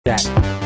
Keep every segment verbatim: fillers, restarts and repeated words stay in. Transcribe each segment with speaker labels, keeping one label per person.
Speaker 1: that.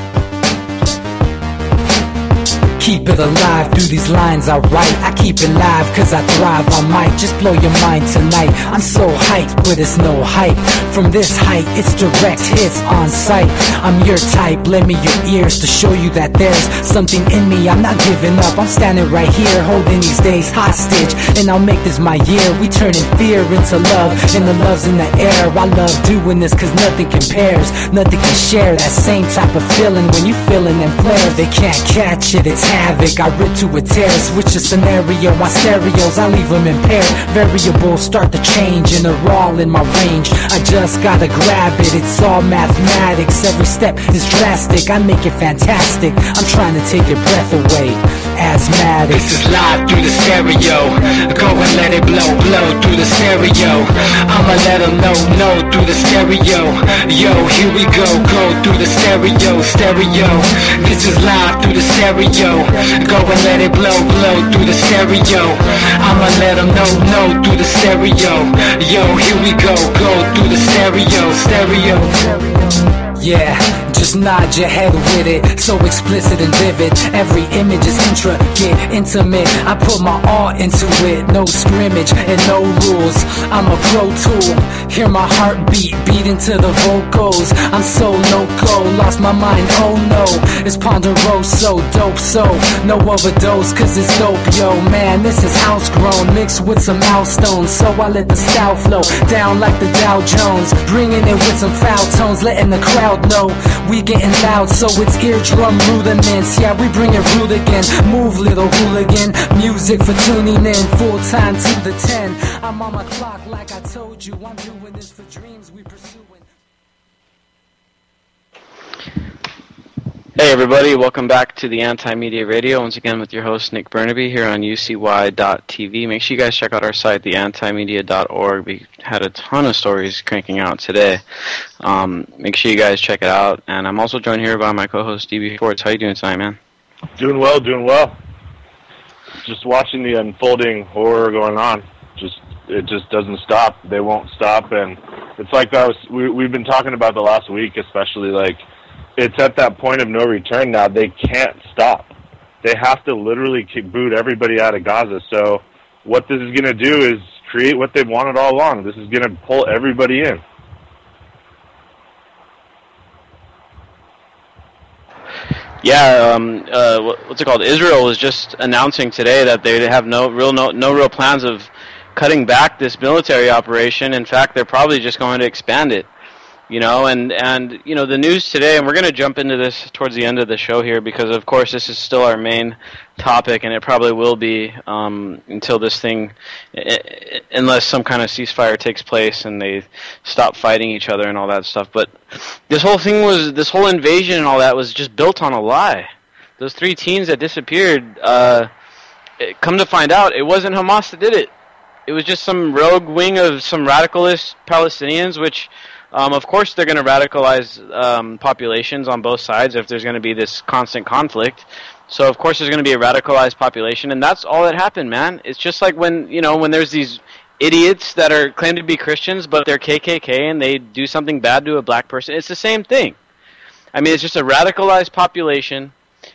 Speaker 1: Keep it alive through these lines I write. I keep it live cause I thrive. I might just blow your mind tonight. I'm so hyped but it's no hype. From this height it's direct hits on sight. I'm your type, lend me your ears to show you that there's something in me. I'm not giving up, I'm standing right here holding these days hostage. And I'll make this my year. We turning fear into love and the love's in the air. I love doing this cause nothing compares. Nothing can share that same type of feeling when you feeling them flares. They can't catch it, it's havoc, I rip to a tear. Switch a scenario on stereos, I leave them impaired. Variables start to change and they're all in my range. I just gotta grab it, it's all mathematics. Every step is drastic, I make it fantastic. I'm trying to take your breath away. Asthmatic.
Speaker 2: This is live through the stereo. Go and let it blow, blow through the stereo. I'ma let them know, know through the stereo. Yo, here we go, go through the stereo, stereo. This is live through the stereo. Go and let it blow, blow through the stereo. I'ma let them know, know through the stereo. Yo, here we go, go through the stereo, stereo.
Speaker 1: Yeah, just nod your head with it, so explicit and vivid. Every image is intricate, intimate. I put my all into it, no scrimmage and no rules. I'm a pro tool, hear my heartbeat beat into the vocals. I'm so no-go, lost my mind, oh no. It's Ponderoso, dope, so no overdose, cause it's dope, yo. Man, this is house grown, mixed with some milestones. So I let the style flow down like the Dow Jones, bringing it with some foul tones, letting the crowd know we getting loud, so it's eardrum rudiments. Yeah, we bring it rude again. Move, little hooligan. Music for tuning in, full time to the ten. I'm on my clock like I told you. I'm doing this for dreams we pursuing.
Speaker 3: Hey everybody, welcome back to the Anti-Media Radio, once again with your host Nick Burnaby here on U C Y dot T V. Make sure you guys check out our site, the anti media dot org. We had a ton of stories cranking out today. Um, make sure you guys check it out. And I'm also joined here by my co-host D B Schwartz. How you doing tonight, man?
Speaker 4: Doing well, doing well. Just watching the unfolding horror going on. Just it just doesn't stop. They won't stop, and it's like that was we, we've been talking about the last week, especially like. It's at that point of no return now. They can't stop. They have to literally keep boot everybody out of Gaza. So what this is going to do is create what they've wanted all along. This is going to pull everybody in.
Speaker 3: Yeah, um, uh, what's it called? Israel was just announcing today that they have no real no, no real plans of cutting back this military operation. In fact, they're probably just going to expand it. You know, and, and, you know, the news today, and we're going to jump into this towards the end of the show here because, of course, this is still our main topic, and it probably will be um, until this thing, unless some kind of ceasefire takes place and they stop fighting each other and all that stuff. But this whole thing was, this whole invasion and all that was just built on a lie. Those three teens that disappeared, uh, come to find out, it wasn't Hamas that did it. It was just some rogue wing of some radicalist Palestinians, which... Um, of course, they're going to radicalize um, populations on both sides if there's going to be this constant conflict. So, of course, there's going to be a radicalized population, and that's all that happened, man. It's just like when, you know, when there's these idiots that are claim to be Christians, but they're K K K and they do something bad to a black person. It's the same thing. I mean, it's just a radicalized population,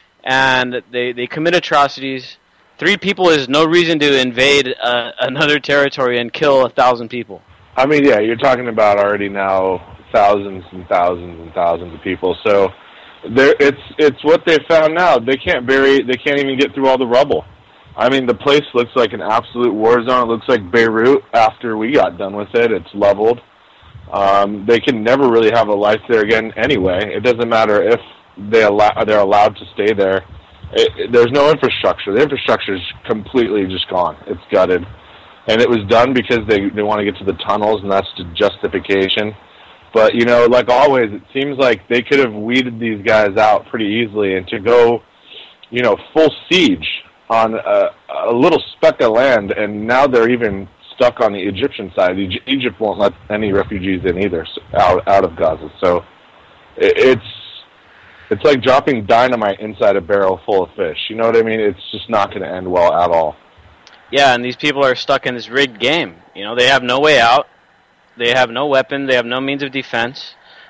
Speaker 3: and they, they commit atrocities. Three people is no reason to invade uh, another territory and kill a thousand people.
Speaker 4: I mean, yeah, you're talking about already now thousands and thousands and thousands of people. So there, it's it's what they found now. They can't bury. They can't even get through all the rubble. I mean, the place looks like an absolute war zone. It looks like Beirut after we got done with it. It's leveled. Um, they can never really have a life there again anyway. It doesn't matter if they allow, they're allowed to stay there. It, it, there's no infrastructure. The infrastructure is completely just gone. It's gutted. And it was done because they, they want to get to the tunnels, and that's the justification. But, you know, like always, it seems like they could have weeded these guys out pretty easily. And to go, you know, full siege on a, a little speck of land, and now they're even stuck on the Egyptian side. Egypt won't let any refugees in either, out, out of Gaza. So it, it's it's like dropping dynamite inside a barrel full of fish. You know what I mean? It's just not going to end well at all.
Speaker 3: Yeah, and these people are stuck in this rigged game. You know, they have no way out. They have no weapon. They have no means of defense.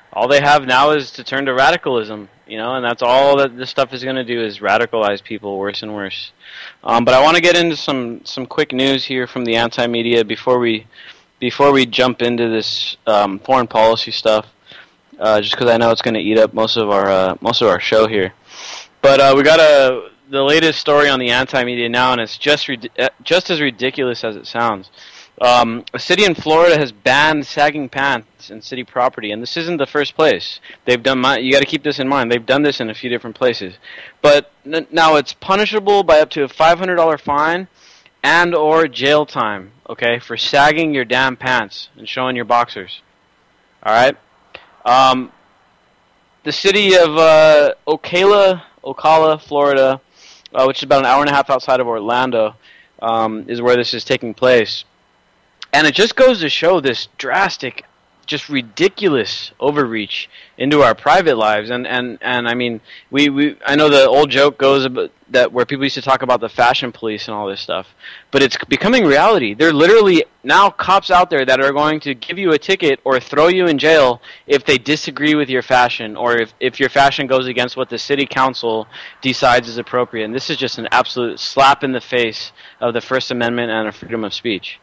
Speaker 3: all they have now is to turn to radicalism, you know, and that's all that this stuff is going to do is radicalize people worse and worse. Um, but I want to get into some, some quick news here from the anti-media before we before we jump into this um, foreign policy stuff, uh, just because I know it's going to eat up most of our uh, most of our show here. But uh, we got a the latest story on the anti-media now, and it's just just as ridiculous as it sounds. Um, a city in Florida has banned sagging pants in city property, and this isn't the first place. They've done. My, you got to keep this in mind. They've done this in a few different places, but n- now it's punishable by up to a five hundred dollar fine and or jail time. Okay, for sagging your damn pants and showing your boxers. All right. Um, the city of uh, Ocala, Ocala, Florida, uh, which is about an hour and a half outside of Orlando, um, is where this is taking place. And it just goes to show this drastic, just ridiculous overreach into our private lives. And, and, and I mean, we, we I know the old joke goes about that where people used to talk about the fashion police and all this stuff, but it's becoming reality. There are literally now cops out there that are going to give you a ticket or throw you in jail if they disagree with your fashion or if, if your fashion goes against what the city council decides is appropriate. And this is just an absolute slap in the face of the First Amendment and of freedom of speech.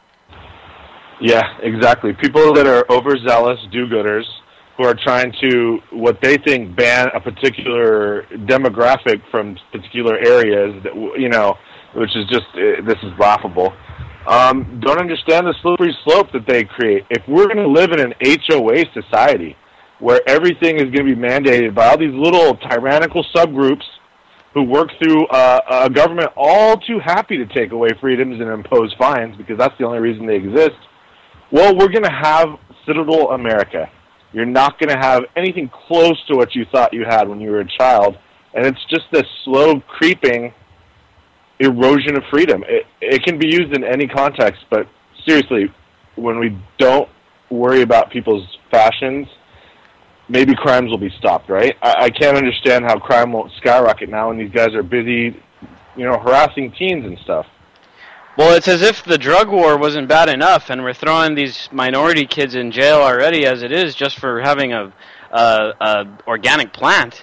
Speaker 4: Yeah, exactly. People that are overzealous do-gooders who are trying to, what they think, ban a particular demographic from particular areas, that you know, which is just, this is laughable, um, don't understand the slippery slope that they create. If we're going to live in an H O A society where everything is going to be mandated by all these little tyrannical subgroups who work through uh, a government all too happy to take away freedoms and impose fines because that's the only reason they exist, well, we're going to have Citadel America. You're not going to have anything close to what you thought you had when you were a child, and it's just this slow, creeping erosion of freedom. It, it can be used in any context, but seriously, when we don't worry about people's fashions, maybe crimes will be stopped, right? I, I can't understand how crime won't skyrocket now when these guys are busy, you know, harassing teens and stuff.
Speaker 3: Well, it's as if the drug war wasn't bad enough, and we're throwing these minority kids in jail already as it is, just for having a, a, a organic plant.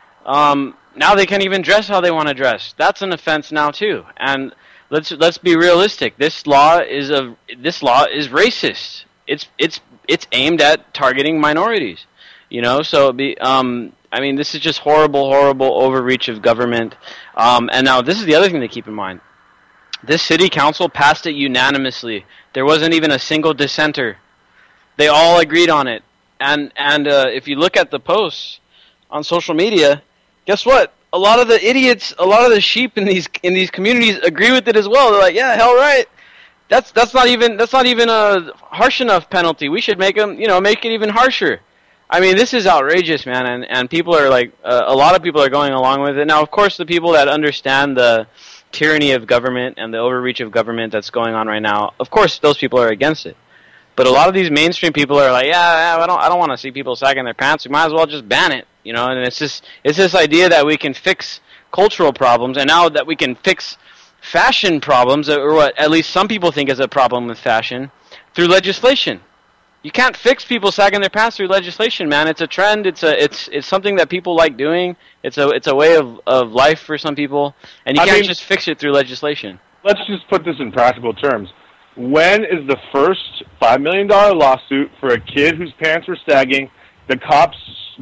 Speaker 3: Um, now they can't even dress how they want to dress. That's an offense now too. And let's let's be realistic. This law is a this law is racist. It's it's it's aimed at targeting minorities. You know, so it'd be um. I mean, this is just horrible, horrible overreach of government. Um, and now this is the other thing to keep in mind. This city council passed it unanimously. There wasn't even a single dissenter. They all agreed on it. And and uh, if you look at the posts on social media, guess what? A lot of the idiots, a lot of the sheep in these in these communities agree with it as well. They're like, yeah, hell right. That's that's not even that's not even a harsh enough penalty. We should make them, you know, make it even harsher. I mean, this is outrageous, man. And and people are like, uh, a lot of people are going along with it. Now, of course, the people that understand the tyranny of government and the overreach of government that's going on right now, of course those people are against it. But a lot of these mainstream people are like, yeah, yeah I don't I don't want to see people sagging their pants. We might as well just ban it, you know. And it's just it's this idea that we can fix cultural problems, and now that we can fix fashion problems, or what at least some people think is a problem with fashion, through legislation. You can't fix people sagging their pants through legislation, man. It's a trend. It's a it's it's something that people like doing. It's a it's a way of, of life for some people, and you I can't mean, just fix it through legislation.
Speaker 4: Let's just put this in practical terms. When is the first five million dollar lawsuit for a kid whose pants were sagging? The cops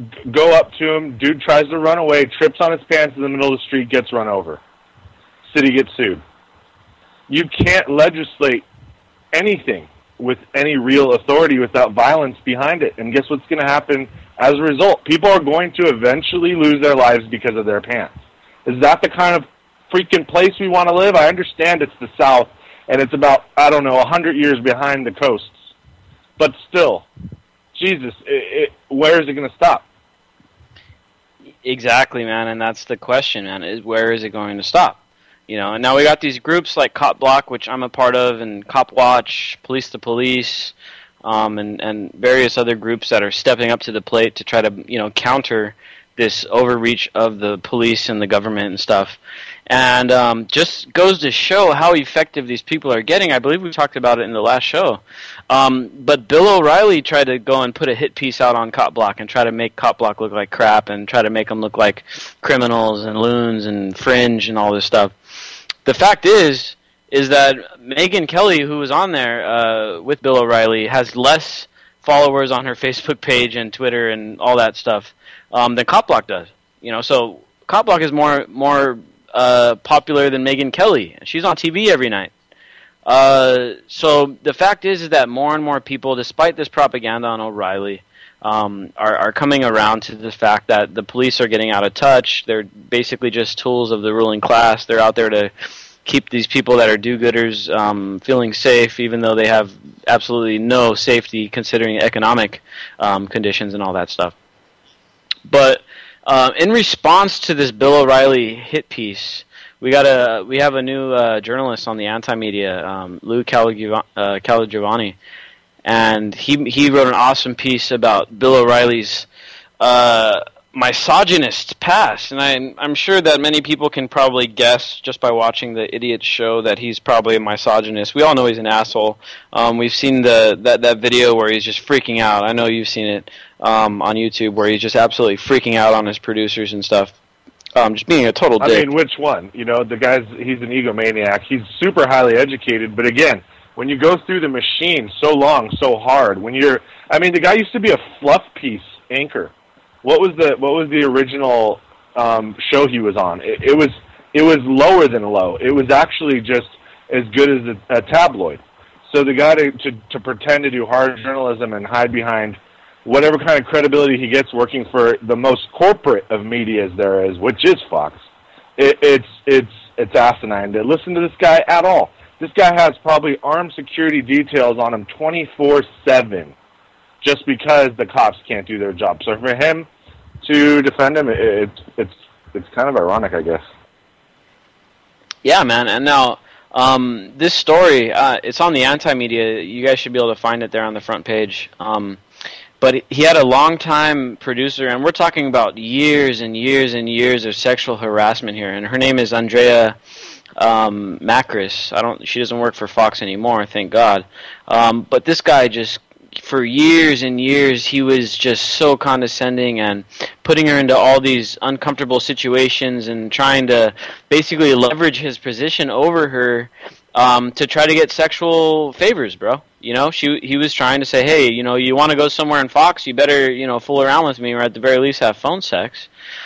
Speaker 4: go up to him. Dude tries to run away, trips on his pants in the middle of the street, gets run over. City gets sued. You can't legislate anything with any real authority without violence behind it. And guess what's going to happen as a result? People are going to eventually lose their lives because of their pants. Is that the kind of freaking place we want to live? I understand it's the South, and it's about, I don't know, one hundred years behind the coasts. But still, Jesus, it, it, where is it going to stop?
Speaker 3: Exactly, man, and that's the question, man, is where is it going to stop? You know, and now we got these groups like Cop Block, which I'm a part of, and Cop Watch, Police to Police, um, and, and various other groups that are stepping up to the plate to try to, you know, counter this overreach of the police and the government and stuff. And um, just goes to show how effective these people are getting. I believe we talked about it in the last show. Um, but Bill O'Reilly tried to go and put a hit piece out on Cop Block and try to make Cop Block look like crap and try to make them look like criminals and loons and fringe and all this stuff. The fact is, is that Megyn Kelly, who was on there uh, with Bill O'Reilly, has less followers on her Facebook page and Twitter and all that stuff um, than Cop Block does. You know, so Cop Block is more more uh, popular than Megyn Kelly. She's on T V every night. Uh, so the fact is, is that more and more people, despite this propaganda on O'Reilly, um, are, are coming around to the fact that the police are getting out of touch. They're basically just tools of the ruling class. They're out there to keep these people that are do-gooders um, feeling safe, even though they have absolutely no safety considering economic um, conditions and all that stuff. But uh, in response to this Bill O'Reilly hit piece, we got a we have a new uh, journalist on the Anti-Media, um, Lou Caligiovanni, uh, Caligiovanni, and he he wrote an awesome piece about Bill O'Reilly's uh, misogynist past, and I'm I'm sure that many people can probably guess just by watching the Idiot show that he's probably a misogynist. We all know he's an asshole. Um, we've seen the that that video where he's just freaking out. I know you've seen it um, on YouTube where he's just absolutely freaking out on his producers and stuff. Um, just being a total dick.
Speaker 4: I mean, which one? You know, the guy's, he's an egomaniac. He's super highly educated, but again, when you go through the machine so long, so hard, when you're, I mean, the guy used to be a fluff piece anchor. What was the, what was the original um, show he was on? It, it was, it was lower than low. It was actually just as good as a, a tabloid. So the guy to, to, to pretend to do hard journalism and hide behind whatever kind of credibility he gets working for the most corporate of medias there is, which is Fox, it, it's it's it's asinine to listen to this guy at all. This guy has probably armed security details on him twenty-four seven just because the cops can't do their job. So for him to defend him, it, it's it's it's kind of ironic, I guess.
Speaker 3: Yeah, man. And now um, this story, uh, it's on the Anti-Media. You guys should be able to find it there on the front page. Um, But he had a long-time producer, and we're talking about years and years and years of sexual harassment here. And her name is Andrea um, Macris. I don't. She doesn't work for Fox anymore, thank God. Um, but this guy just, for years and years, he was just so condescending and putting her into all these uncomfortable situations and trying to basically leverage his position over her um, to try to get sexual favors, bro. You know, she he was trying to say, hey, you know, you want to go somewhere in Fox, you better, you know, fool around with me or at the very least have phone sex.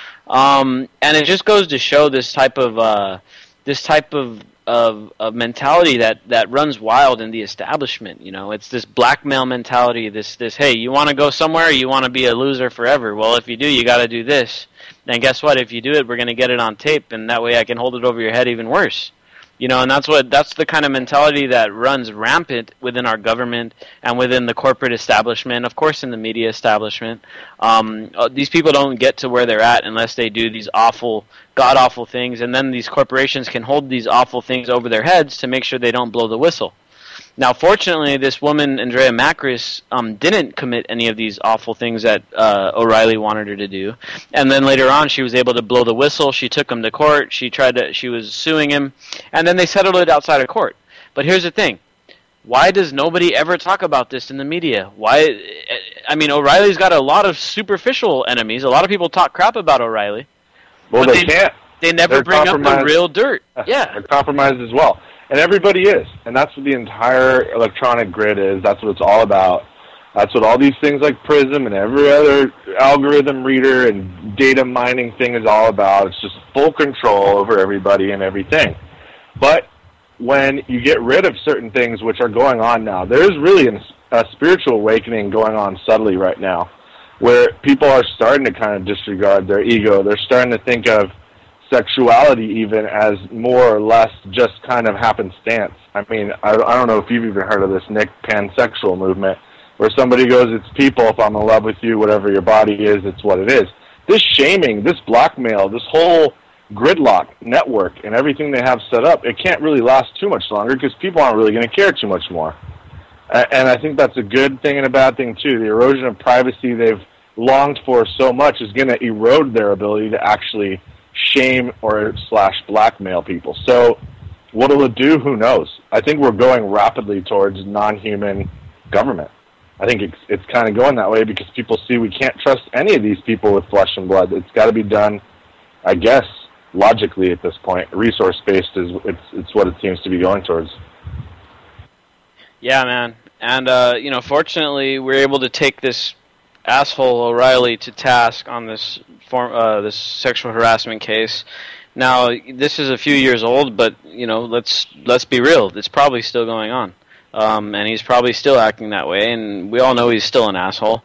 Speaker 3: Um, and it just goes to show this type of uh, this type of, of of mentality that, that runs wild in the establishment. You know, it's this blackmail mentality. This this hey, you want to go somewhere, you want to be a loser forever. Well, if you do, you got to do this. And guess what? If you do it, we're going to get it on tape, and that way I can hold it over your head even worse. You know, and that's what that's the kind of mentality that runs rampant within our government and within the corporate establishment, of course in the media establishment. Um, these people don't get to where they're at unless they do these awful, god-awful things, and then these corporations can hold these awful things over their heads to make sure they don't blow the whistle. Now, fortunately, this woman, Andrea Macris, um, didn't commit any of these awful things that uh, O'Reilly wanted her to do. And then later on, she was able to blow the whistle. She took him to court. She tried to. She was suing him, and then they settled it outside of court. But here's the thing: why does nobody ever talk about this in the media? Why? I mean, O'Reilly's got a lot of superficial enemies. A lot of people talk crap about O'Reilly.
Speaker 4: Well, they, they can't.
Speaker 3: They never
Speaker 4: They're
Speaker 3: bring up the real dirt. Yeah,
Speaker 4: they're compromised as well. And everybody is. And that's what the entire electronic grid is. That's what it's all about. That's what all these things like Prism and every other algorithm reader and data mining thing is all about. It's just full control over everybody and everything. But when you get rid of certain things which are going on now, there is really an, a spiritual awakening going on subtly right now where people are starting to kind of disregard their ego. They're starting to think of sexuality even as more or less just kind of happenstance. I mean, I, I don't know if you've even heard of this Nick pansexual movement, where somebody goes, it's people, if I'm in love with you, whatever your body is, it's what it is. This shaming, this blackmail, this whole gridlock network and everything they have set up, it can't really last too much longer because people aren't really going to care too much more. And I think that's a good thing and a bad thing, too. The erosion of privacy they've longed for so much is going to erode their ability to actually shame or slash blackmail people. So what will it do? Who knows? I think we're going rapidly towards non-human government. I think it's it's kind of going that way because people see we can't trust any of these people with flesh and blood. It's got to be done, I guess, logically at this point. Resource-based is it's it's what it seems to be going towards.
Speaker 3: Yeah, man. And, uh, you know, fortunately, we're able to take this asshole O'Reilly to task on this form, uh, this sexual harassment case. Now, this is a few years old, but, you know, let's let's be real. It's probably still going on. Um, and he's probably still acting that way, and we all know he's still an asshole.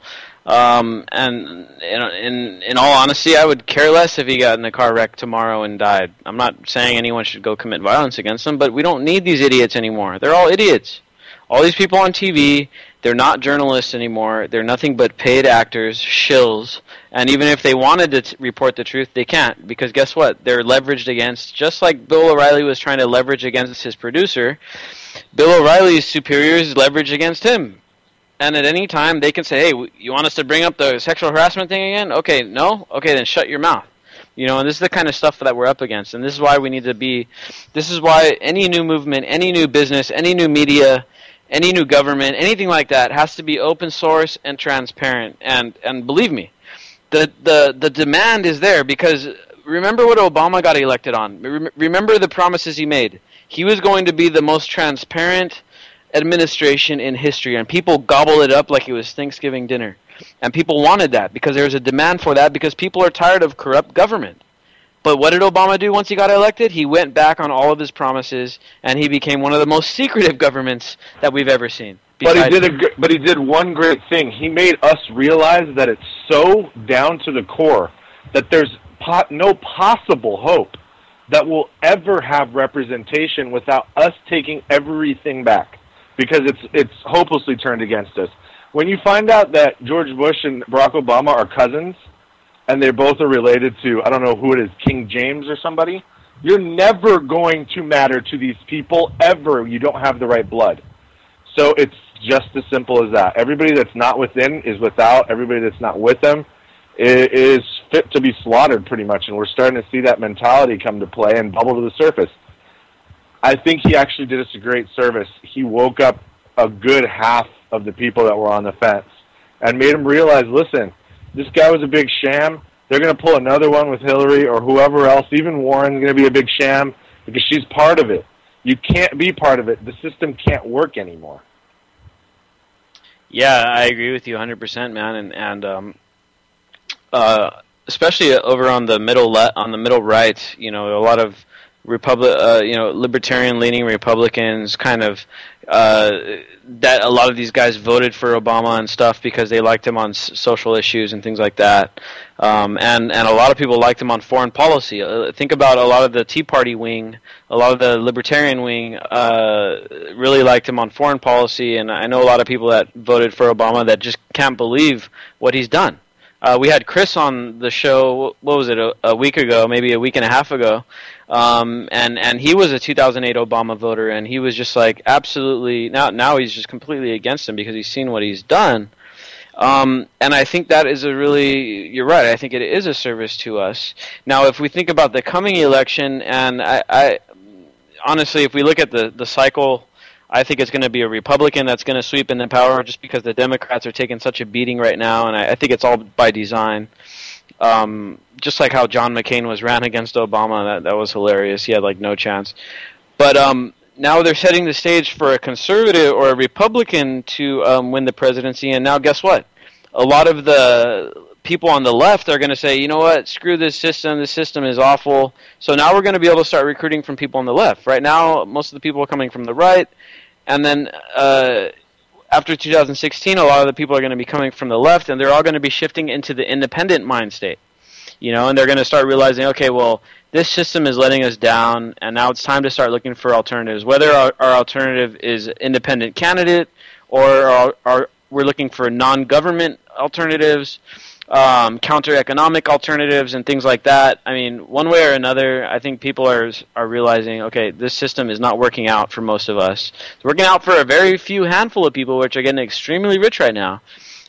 Speaker 3: Um, and in, in in all honesty, I would care less if he got in a car wreck tomorrow and died. I'm not saying anyone should go commit violence against him, but we don't need these idiots anymore. They're all idiots. All these people on T V, they're not journalists anymore. They're nothing but paid actors, shills. And even if they wanted to t- report the truth, they can't. Because guess what? They're leveraged against, just like Bill O'Reilly was trying to leverage against his producer, Bill O'Reilly's superiors leverage against him. And at any time, they can say, hey, you want us to bring up the sexual harassment thing again? Okay, no? Okay, then shut your mouth. You know, and this is the kind of stuff that we're up against. And this is why we need to be, this is why any new movement, any new business, any new media, any new government, anything like that has to be open source and transparent. And and believe me, the the, the demand is there because remember what Obama got elected on. Remember the promises he made. He was going to be the most transparent administration in history, and people gobbled it up like it was Thanksgiving dinner. And people wanted that because there was a demand for that because people are tired of corrupt government. But what did Obama do once he got elected? He went back on all of his promises, and he became one of the most secretive governments that we've ever seen.
Speaker 4: But he did a, but he did one great thing. He made us realize that it's so down to the core that there's po- no possible hope that we'll ever have representation without us taking everything back, because it's it's hopelessly turned against us. When you find out that George Bush and Barack Obama are cousins, and they both are related to, I don't know who it is, King James or somebody, you're never going to matter to these people ever. You don't have the right blood. So it's just as simple as that. Everybody that's not within is without. Everybody that's not with them is fit to be slaughtered pretty much, and we're starting to see that mentality come to play and bubble to the surface. I think he actually did us a great service. He woke up a good half of the people that were on the fence and made them realize, listen, this guy was a big sham. They're going to pull another one with Hillary or whoever else. Even Warren's going to be a big sham because she's part of it. You can't be part of it. The system can't work anymore.
Speaker 3: Yeah, I agree with you one hundred percent, man. And and um, uh, especially over on the middle le- on the middle right, you know, a lot of Republic, uh, you know, libertarian-leaning Republicans, kind of uh, that a lot of these guys voted for Obama and stuff because they liked him on s- social issues and things like that, um, and and a lot of people liked him on foreign policy. Uh, think about a lot of the Tea Party wing, a lot of the libertarian wing uh, really liked him on foreign policy, and I know a lot of people that voted for Obama that just can't believe what he's done. Uh, we had Chris on the show, what was it, a, a week ago, maybe a week and a half ago, um, and, and he was a two thousand eight Obama voter, and he was just like absolutely, now now he's just completely against him because he's seen what he's done. Um, and I think that is a really, you're right, I think it is a service to us. Now, if we think about the coming election, and I, I honestly, if we look at the, the cycle, I think it's going to be a Republican that's going to sweep into power just because the Democrats are taking such a beating right now, and I, I think it's all by design. Um, just like how John McCain was ran against Obama, that, that was hilarious. He had like no chance. But um, now they're setting the stage for a conservative or a Republican to um, win the presidency, and now guess what? A lot of the people on the left are going to say, you know what, screw this system, this system is awful. So now we're going to be able to start recruiting from people on the left. Right now, most of the people are coming from the right. And then uh, after two thousand sixteen, a lot of the people are going to be coming from the left, and they're all going to be shifting into the independent mind state. You know, and they're going to start realizing, okay, well, this system is letting us down, and now it's time to start looking for alternatives. Whether our, our alternative is independent candidate or our, our, we're looking for non-government alternatives, um, counter-economic alternatives, and things like that. I mean, one way or another, I think people are are realizing, okay, this system is not working out for most of us. It's working out for a very few handful of people, which are getting extremely rich right now.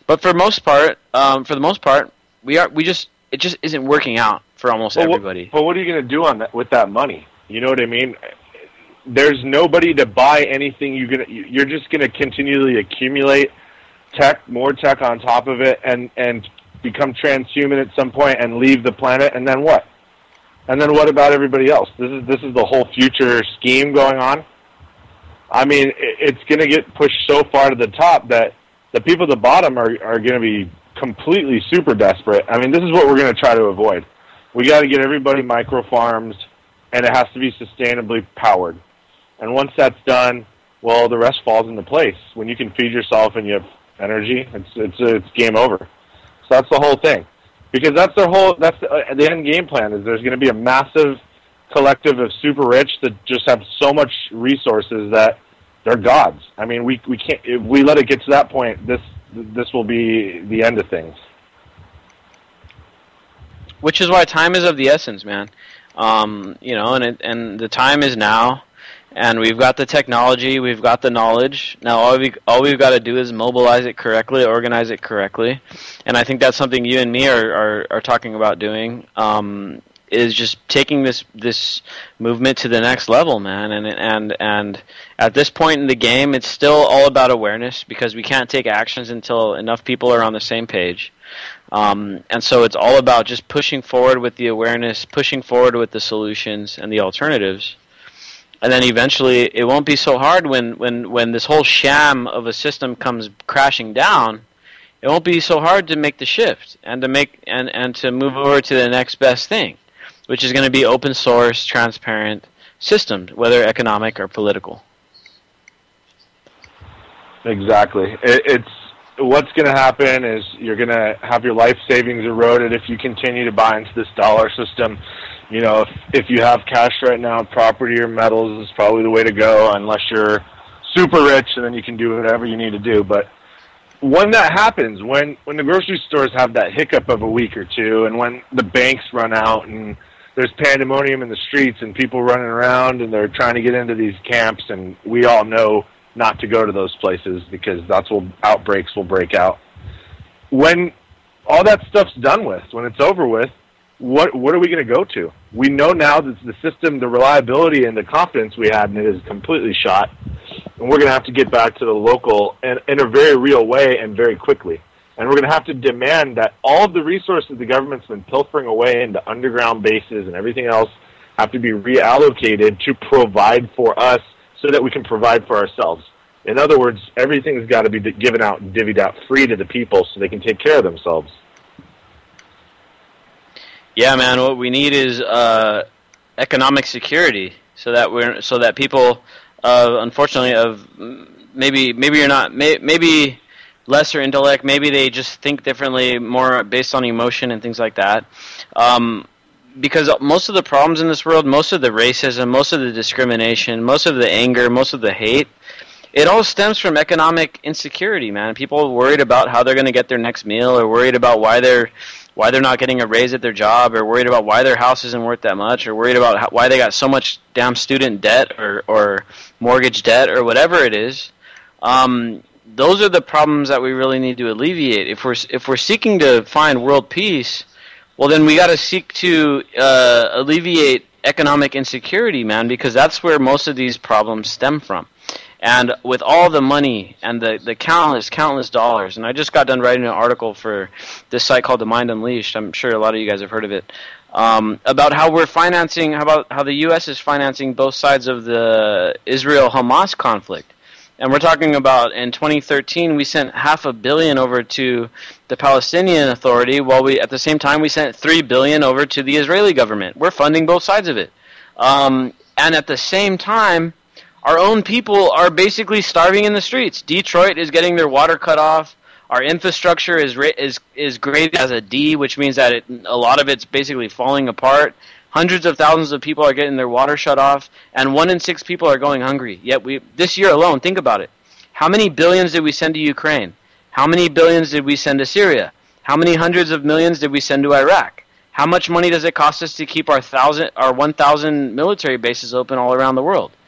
Speaker 3: But for most part, um, for the most part, we are we just it just isn't working out for almost
Speaker 4: but
Speaker 3: everybody.
Speaker 4: What, but what are you going to do on that with that money? You know what I mean? There's nobody to buy anything. You're gonna you're just going to continually accumulate tech, more tech on top of it, and and become transhuman at some point and leave the planet. And then what? And then what about everybody else? This is this is the whole future scheme going on. I mean, it, it's going to get pushed so far to the top that the people at the bottom are are going to be completely super desperate. I mean, this is what we're going to try to avoid. We got to get everybody micro farms, and it has to be sustainably powered. And once that's done, well, the rest falls into place. When you can feed yourself and you have energy, it's it's it's game over. So that's the whole thing, because that's their whole that's the, uh, the end game plan. Is there's going to be a massive collective of super rich that just have so much resources that they're gods. I mean, we we can't if we let it get to that point. This this will be the end of things.
Speaker 3: Which is why time is of the essence, man. Um, you know, and it, and the time is now, and we've got the technology, we've got the knowledge. Now all we all we've got to do is mobilize it correctly, organize it correctly, and I think that's something you and me are are, are talking about doing. Um, is just taking this this movement to the next level, man. And and and at this point in the game, it's still all about awareness, because we can't take actions until enough people are on the same page. Um, and so it's all about just pushing forward with the awareness, pushing forward with the solutions and the alternatives. And then eventually it won't be so hard when, when, when this whole sham of a system comes crashing down. It won't be so hard to make the shift and to make and, and to move over to the next best thing, which is going to be open source, transparent systems, whether economic or political.
Speaker 4: Exactly. It, it's what's going to happen is you're going to have your life savings eroded if you continue to buy into this dollar system. You know, if, if you have cash right now, property or metals is probably the way to go, unless you're super rich, and then you can do whatever you need to do. But when that happens, when, when the grocery stores have that hiccup of a week or two, and when the banks run out and there's pandemonium in the streets and people running around and they're trying to get into these camps, and we all know not to go to those places because that's when outbreaks will break out. When all that stuff's done with, when it's over with, what what are we going to go to? We know now that the system, the reliability and the confidence we had in it is completely shot, and we're going to have to get back to the local in, in a very real way and very quickly. And we're going to have to demand that all of the resources the government's been pilfering away into underground bases and everything else have to be reallocated to provide for us so that we can provide for ourselves. In other words, everything's got to be given out and divvied out free to the people so they can take care of themselves.
Speaker 3: Yeah, man. What we need is uh, economic security, so that we're so that people, uh, unfortunately, of maybe maybe you're not may, maybe lesser intellect, maybe they just think differently, more based on emotion and things like that. Um, because most of the problems in this world, most of the racism, most of the discrimination, most of the anger, most of the hate, it all stems from economic insecurity, man. People are worried about how they're going to get their next meal, or worried about why they're why they're not getting a raise at their job, or worried about why their house isn't worth that much, or worried about how, why they got so much damn student debt or, or mortgage debt or whatever it is. Um, those are the problems that we really need to alleviate. If we're if we're seeking to find world peace, well, then we got to seek to uh, alleviate economic insecurity, man, because that's where most of these problems stem from. And with all the money and the, the countless, countless dollars, and I just got done writing an article for this site called The Mind Unleashed. I'm sure a lot of you guys have heard of it, um, about how we're financing, how about how the U S is financing both sides of the Israel-Hamas conflict. And we're talking about in twenty thirteen, we sent half a billion over to the Palestinian Authority, while we, at the same time, we sent three billion over to the Israeli government. We're funding both sides of it. Um, and at the same time, our own people are basically starving in the streets. Detroit is getting their water cut off. Our infrastructure is is is graded as a D, which means that it, a lot of it's basically falling apart. Hundreds of thousands of people are getting their water shut off, and one in six people are going hungry. Yet we this year alone, think about it. How many billions did we send to Ukraine? How many billions did we send to Syria? How many hundreds of millions did we send to Iraq? How much money does it cost us to keep our thousand, our one thousand military bases open all around the world?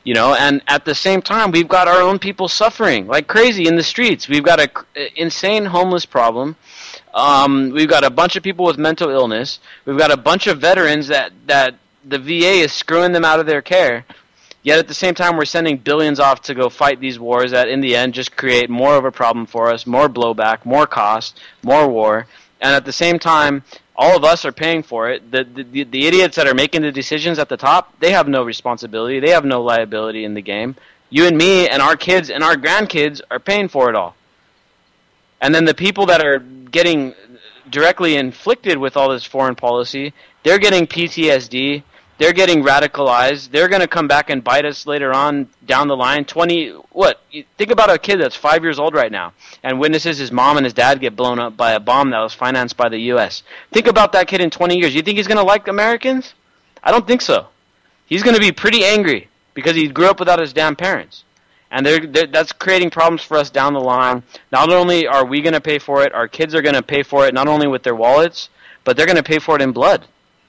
Speaker 3: You know, and at the same time, we've got our own people suffering like crazy in the streets. We've got an insane homeless problem. Um, we've got a bunch of people with mental illness. We've got a bunch of veterans that, that the V A is screwing them out of their care. Yet at the same time, we're sending billions off to go fight these wars that in the end just create more of a problem for us, more blowback, more cost, more war. And at the same time, all of us are paying for it. The, the the idiots that are making the decisions at the top, they have no responsibility. They have no liability in the game. You and me and our kids and our grandkids are paying for it all. And then the people that are getting directly inflicted with all this foreign policy, they're getting P T S D. They're getting radicalized. They're going to come back and bite us later on down the line. Twenty what? You think about a kid that's five years old right now and witnesses his mom and his dad get blown up by a bomb that was financed by the U S. Think about that kid in twenty years. You think he's going to like Americans? I don't think so. He's going to be pretty angry because he grew up without his damn parents. And they're, they're, that's creating problems for us down the line. Not only are we going to pay for it, our kids are going to pay for it, not only with their wallets, but they're going to pay for it in blood.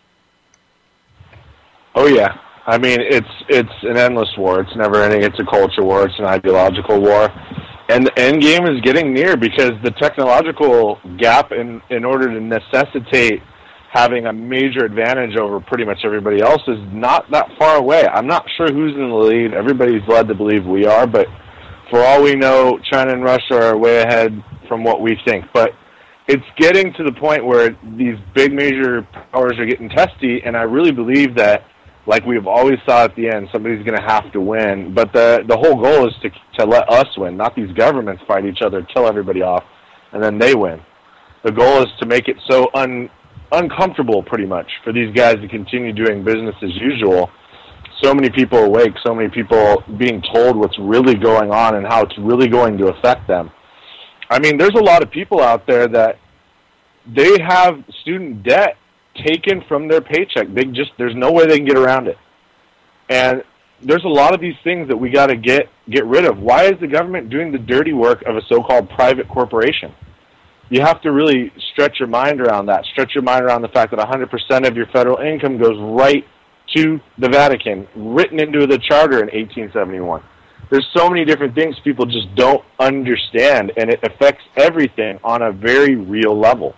Speaker 4: Oh yeah, I mean it's it's an endless war. It's never ending. It's a culture war. It's an ideological war, and the end game is getting near because the technological gap in in order to necessitate having a major advantage over pretty much everybody else is not that far away. I'm not sure who's in the lead. Everybody's led to believe we are, but for all we know, China and Russia are way ahead from what we think. But it's getting to the point where these big major powers are getting testy, and I really believe that, like we've always thought at the end, somebody's going to have to win. But the the whole goal is to to let us win, not these governments fight each other, kill everybody off, and then they win. The goal is to make it so un uncomfortable, pretty much, for these guys to continue doing business as usual. So many people awake, so many people being told what's really going on and how it's really going to affect them. I mean, there's a lot of people out there that they have student debt taken from their paycheck. They just there's no way they can get around it. And there's a lot of these things that we got to get get rid of. Why is the government doing the dirty work of a so-called private corporation? You have to really stretch your mind around that. Stretch your mind around the fact that one hundred percent of your federal income goes right to the Vatican, written into the charter in eighteen seventy-one. There's so many different things people just don't understand, and it affects everything on a very real level.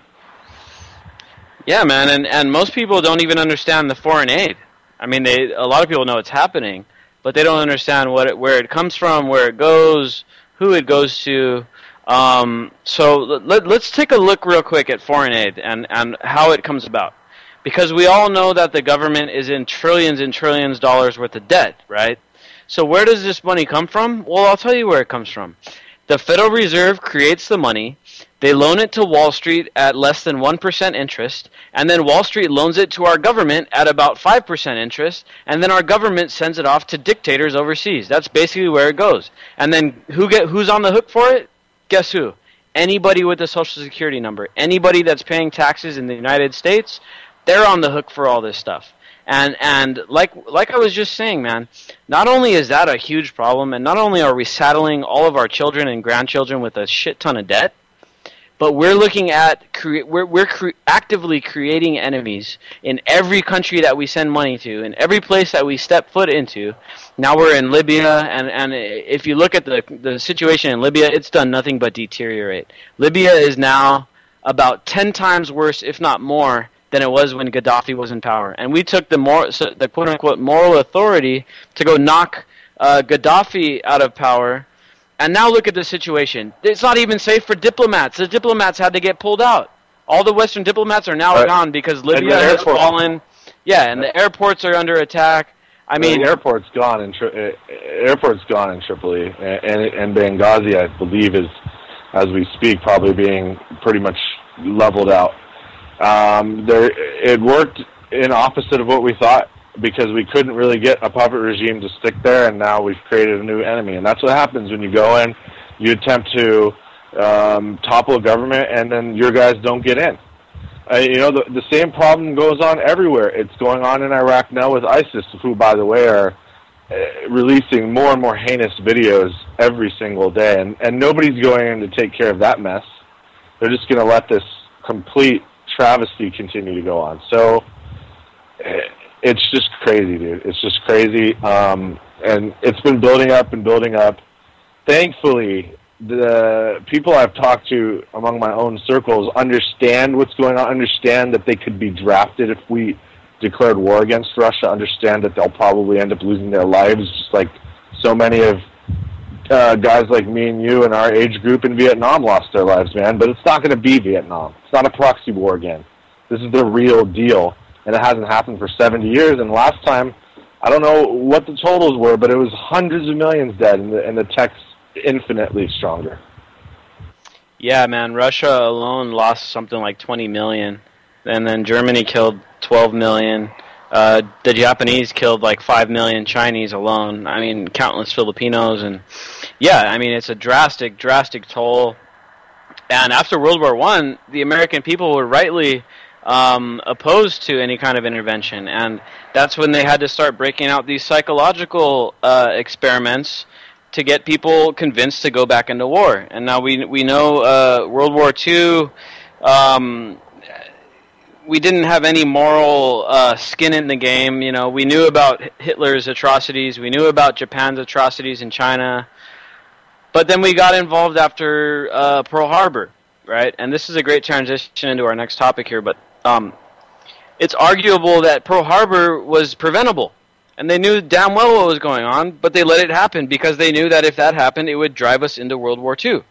Speaker 3: Yeah, man, and, and most people don't even understand the foreign aid. I mean, they a lot of people know it's happening, but they don't understand what it, where it comes from, where it goes, who it goes to. Um, so let, let's take a look real quick at foreign aid and, and how it comes about. Because we all know that the government is in trillions and trillions of dollars worth of debt, right? So where does this money come from? Well, I'll tell you where it comes from. The Federal Reserve creates the money. They loan it to Wall Street at less than one percent interest, and then Wall Street loans it to our government at about five percent interest, and then our government sends it off to dictators overseas. That's basically where it goes. And then who get who's on the hook for it? Guess who? Anybody with a Social Security number. Anybody that's paying taxes in the United States, they're on the hook for all this stuff. And and like like I was just saying, man, not only is that a huge problem, and not only are we saddling all of our children and grandchildren with a shit ton of debt, but we're looking at cre- we're we're cre- actively creating enemies in every country that we send money to, in every place that we step foot into. Now we're in Libya, and, and if you look at the the situation in Libya, it's done nothing but deteriorate. Libya is now about ten times worse, if not more, than it was when Gaddafi was in power. And we took the more so the quote unquote moral authority to go knock uh, Gaddafi out of power. And now look at the situation. It's not even safe for diplomats. The diplomats had to get pulled out. All the Western diplomats are now right. gone because Libya has fallen. Yeah, and the airports are under attack. I mean,
Speaker 4: the airport's gone in tri- airport's gone in Tripoli, and and Benghazi, I believe, is, as we speak, probably being pretty much leveled out. Um, there, it worked in opposite of what we thought, because we couldn't really get a puppet regime to stick there, and now we've created a new enemy. And that's what happens when you go in, you attempt to um, topple a government, and then your guys don't get in. Uh, you know, the, the same problem goes on everywhere. It's going on in Iraq now with ISIS, who, by the way, are uh, releasing more and more heinous videos every single day. And, and nobody's going in to take care of that mess. They're just going to let this complete travesty continue to go on. So uh, it's just crazy, dude. It's just crazy. Um, and it's been building up and building up. Thankfully, the people I've talked to among my own circles understand what's going on, understand that they could be drafted if we declared war against Russia, understand that they'll probably end up losing their lives, just like so many of uh, guys like me and you in our age group in Vietnam lost their lives, man. But it's not going to be Vietnam. It's not a proxy war again. This is the real deal, and it hasn't happened for seventy years. And last time, I don't know what the totals were, but it was hundreds of millions dead, and the, and the tech's infinitely stronger.
Speaker 3: Yeah, man, Russia alone lost something like twenty million, and then Germany killed twelve million. Uh, the Japanese killed like five million Chinese alone. I mean, countless Filipinos, and yeah, I mean, it's a drastic, drastic toll. And after World War One, the American people were rightly um, opposed to any kind of intervention, and that's when they had to start breaking out these psychological uh, experiments to get people convinced to go back into war. And now we we know uh, World War Two. Um, we didn't have any moral uh, skin in the game. You know, we knew about Hitler's atrocities. We knew about Japan's atrocities in China. But then we got involved after uh, Pearl Harbor, right? And this is a great transition into our next topic here. But um, it's arguable that Pearl Harbor was preventable. And they knew damn well what was going on, but they let it happen because they knew that if that happened, it would drive us into World War Two.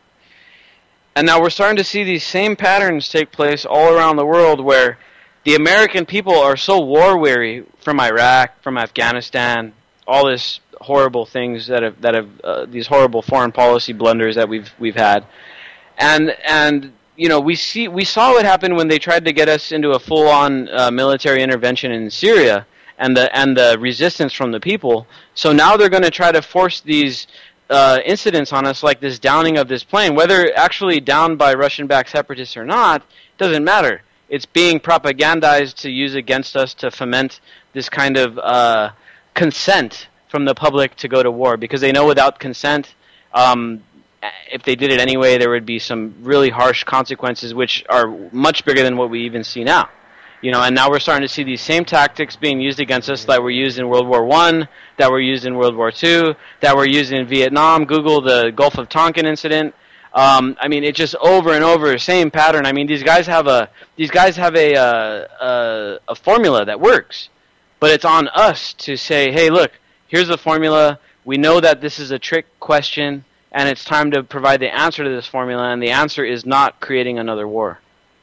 Speaker 3: And now we're starting to see these same patterns take place all around the world where the American people are so war-weary from Iraq, from Afghanistan, all this horrible things that have that have uh, these horrible foreign policy blunders that we've we've had, and and you know we see we saw what happened when they tried to get us into a full-on uh, military intervention in Syria, and the and the resistance from the people. So now they're going to try to force these uh, incidents on us, like this downing of this plane, whether actually downed by Russian-backed separatists or not, doesn't matter. It's being propagandized to use against us to foment this kind of uh, consent from the public to go to war, because they know without consent, um, if they did it anyway, there would be some really harsh consequences, which are much bigger than what we even see now. You know, and now we're starting to see these same tactics being used against us that were used in World War One, that were used in World War Two, that were used in Vietnam. Google the Gulf of Tonkin incident. Um, I mean, it's just over and over, same pattern. I mean, these guys have a these guys have a uh, a, a formula that works, but it's on us to say, hey, look, here's the formula. We know that this is a trick question, and it's time to provide the answer to this formula, and the answer is not creating another war.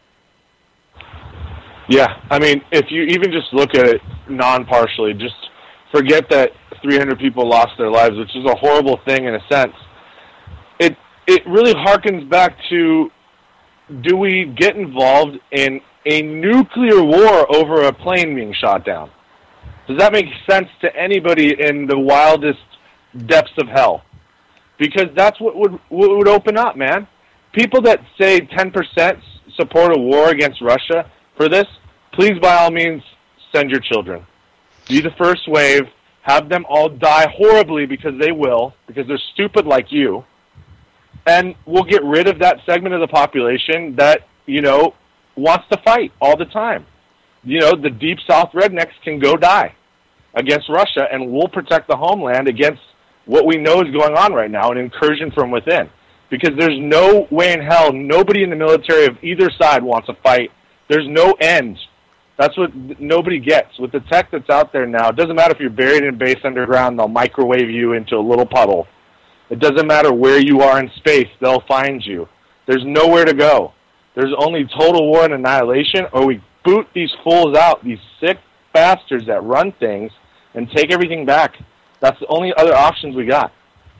Speaker 4: Yeah, I mean, if you even just look at it non-partially, just forget that three hundred people lost their lives, which is a horrible thing in a sense. It it really harkens back to, do we get involved in a nuclear war over a plane being shot down? Does that make sense to anybody in the wildest depths of hell? Because that's what would what would open up, man. People that say ten percent support a war against Russia for this, please, by all means, send your children. Be the first wave. Have them all die horribly, because they will, because they're stupid like you. And we'll get rid of that segment of the population that, you know, wants to fight all the time. You know, the Deep South rednecks can go die against Russia, and we'll protect the homeland against what we know is going on right now, an incursion from within. Because there's no way in hell, nobody in the military of either side wants to fight. There's no end. That's what nobody gets. With the tech that's out there now, it doesn't matter if you're buried in base underground, they'll microwave you into a little puddle. It doesn't matter where you are in space, they'll find you. There's nowhere to go. There's only total war and annihilation, or we boot these fools out, these sick bastards that run things, and take everything back. That's the only other options we got.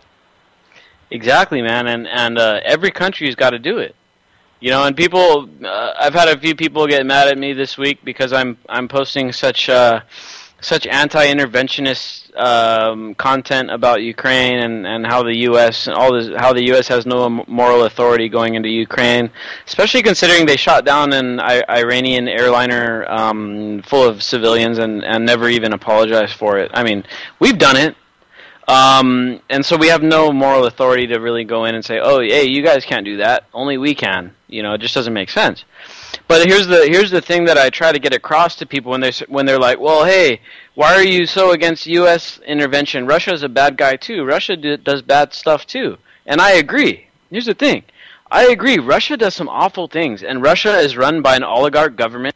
Speaker 3: Exactly, man, and and uh, every country's got to do it. You know, and people, uh, I've had a few people get mad at me this week because I'm I'm posting such uh, such anti-interventionist um, content about Ukraine and, and how the U S and all this, how the U S has no moral authority going into Ukraine, especially considering they shot down an I- Iranian airliner um, full of civilians and, and never even apologized for it. I mean, we've done it. Um, and so we have no moral authority to really go in and say, oh, hey, you guys can't do that. Only we can. You know, it just doesn't make sense. But here's the here's the thing that I try to get across to people when they when they're like, well, hey, why are you so against U S intervention? Russia's a bad guy too. Russia do, does bad stuff too, and I agree. Here's the thing, I agree. Russia does some awful things, and Russia is run by an oligarch government,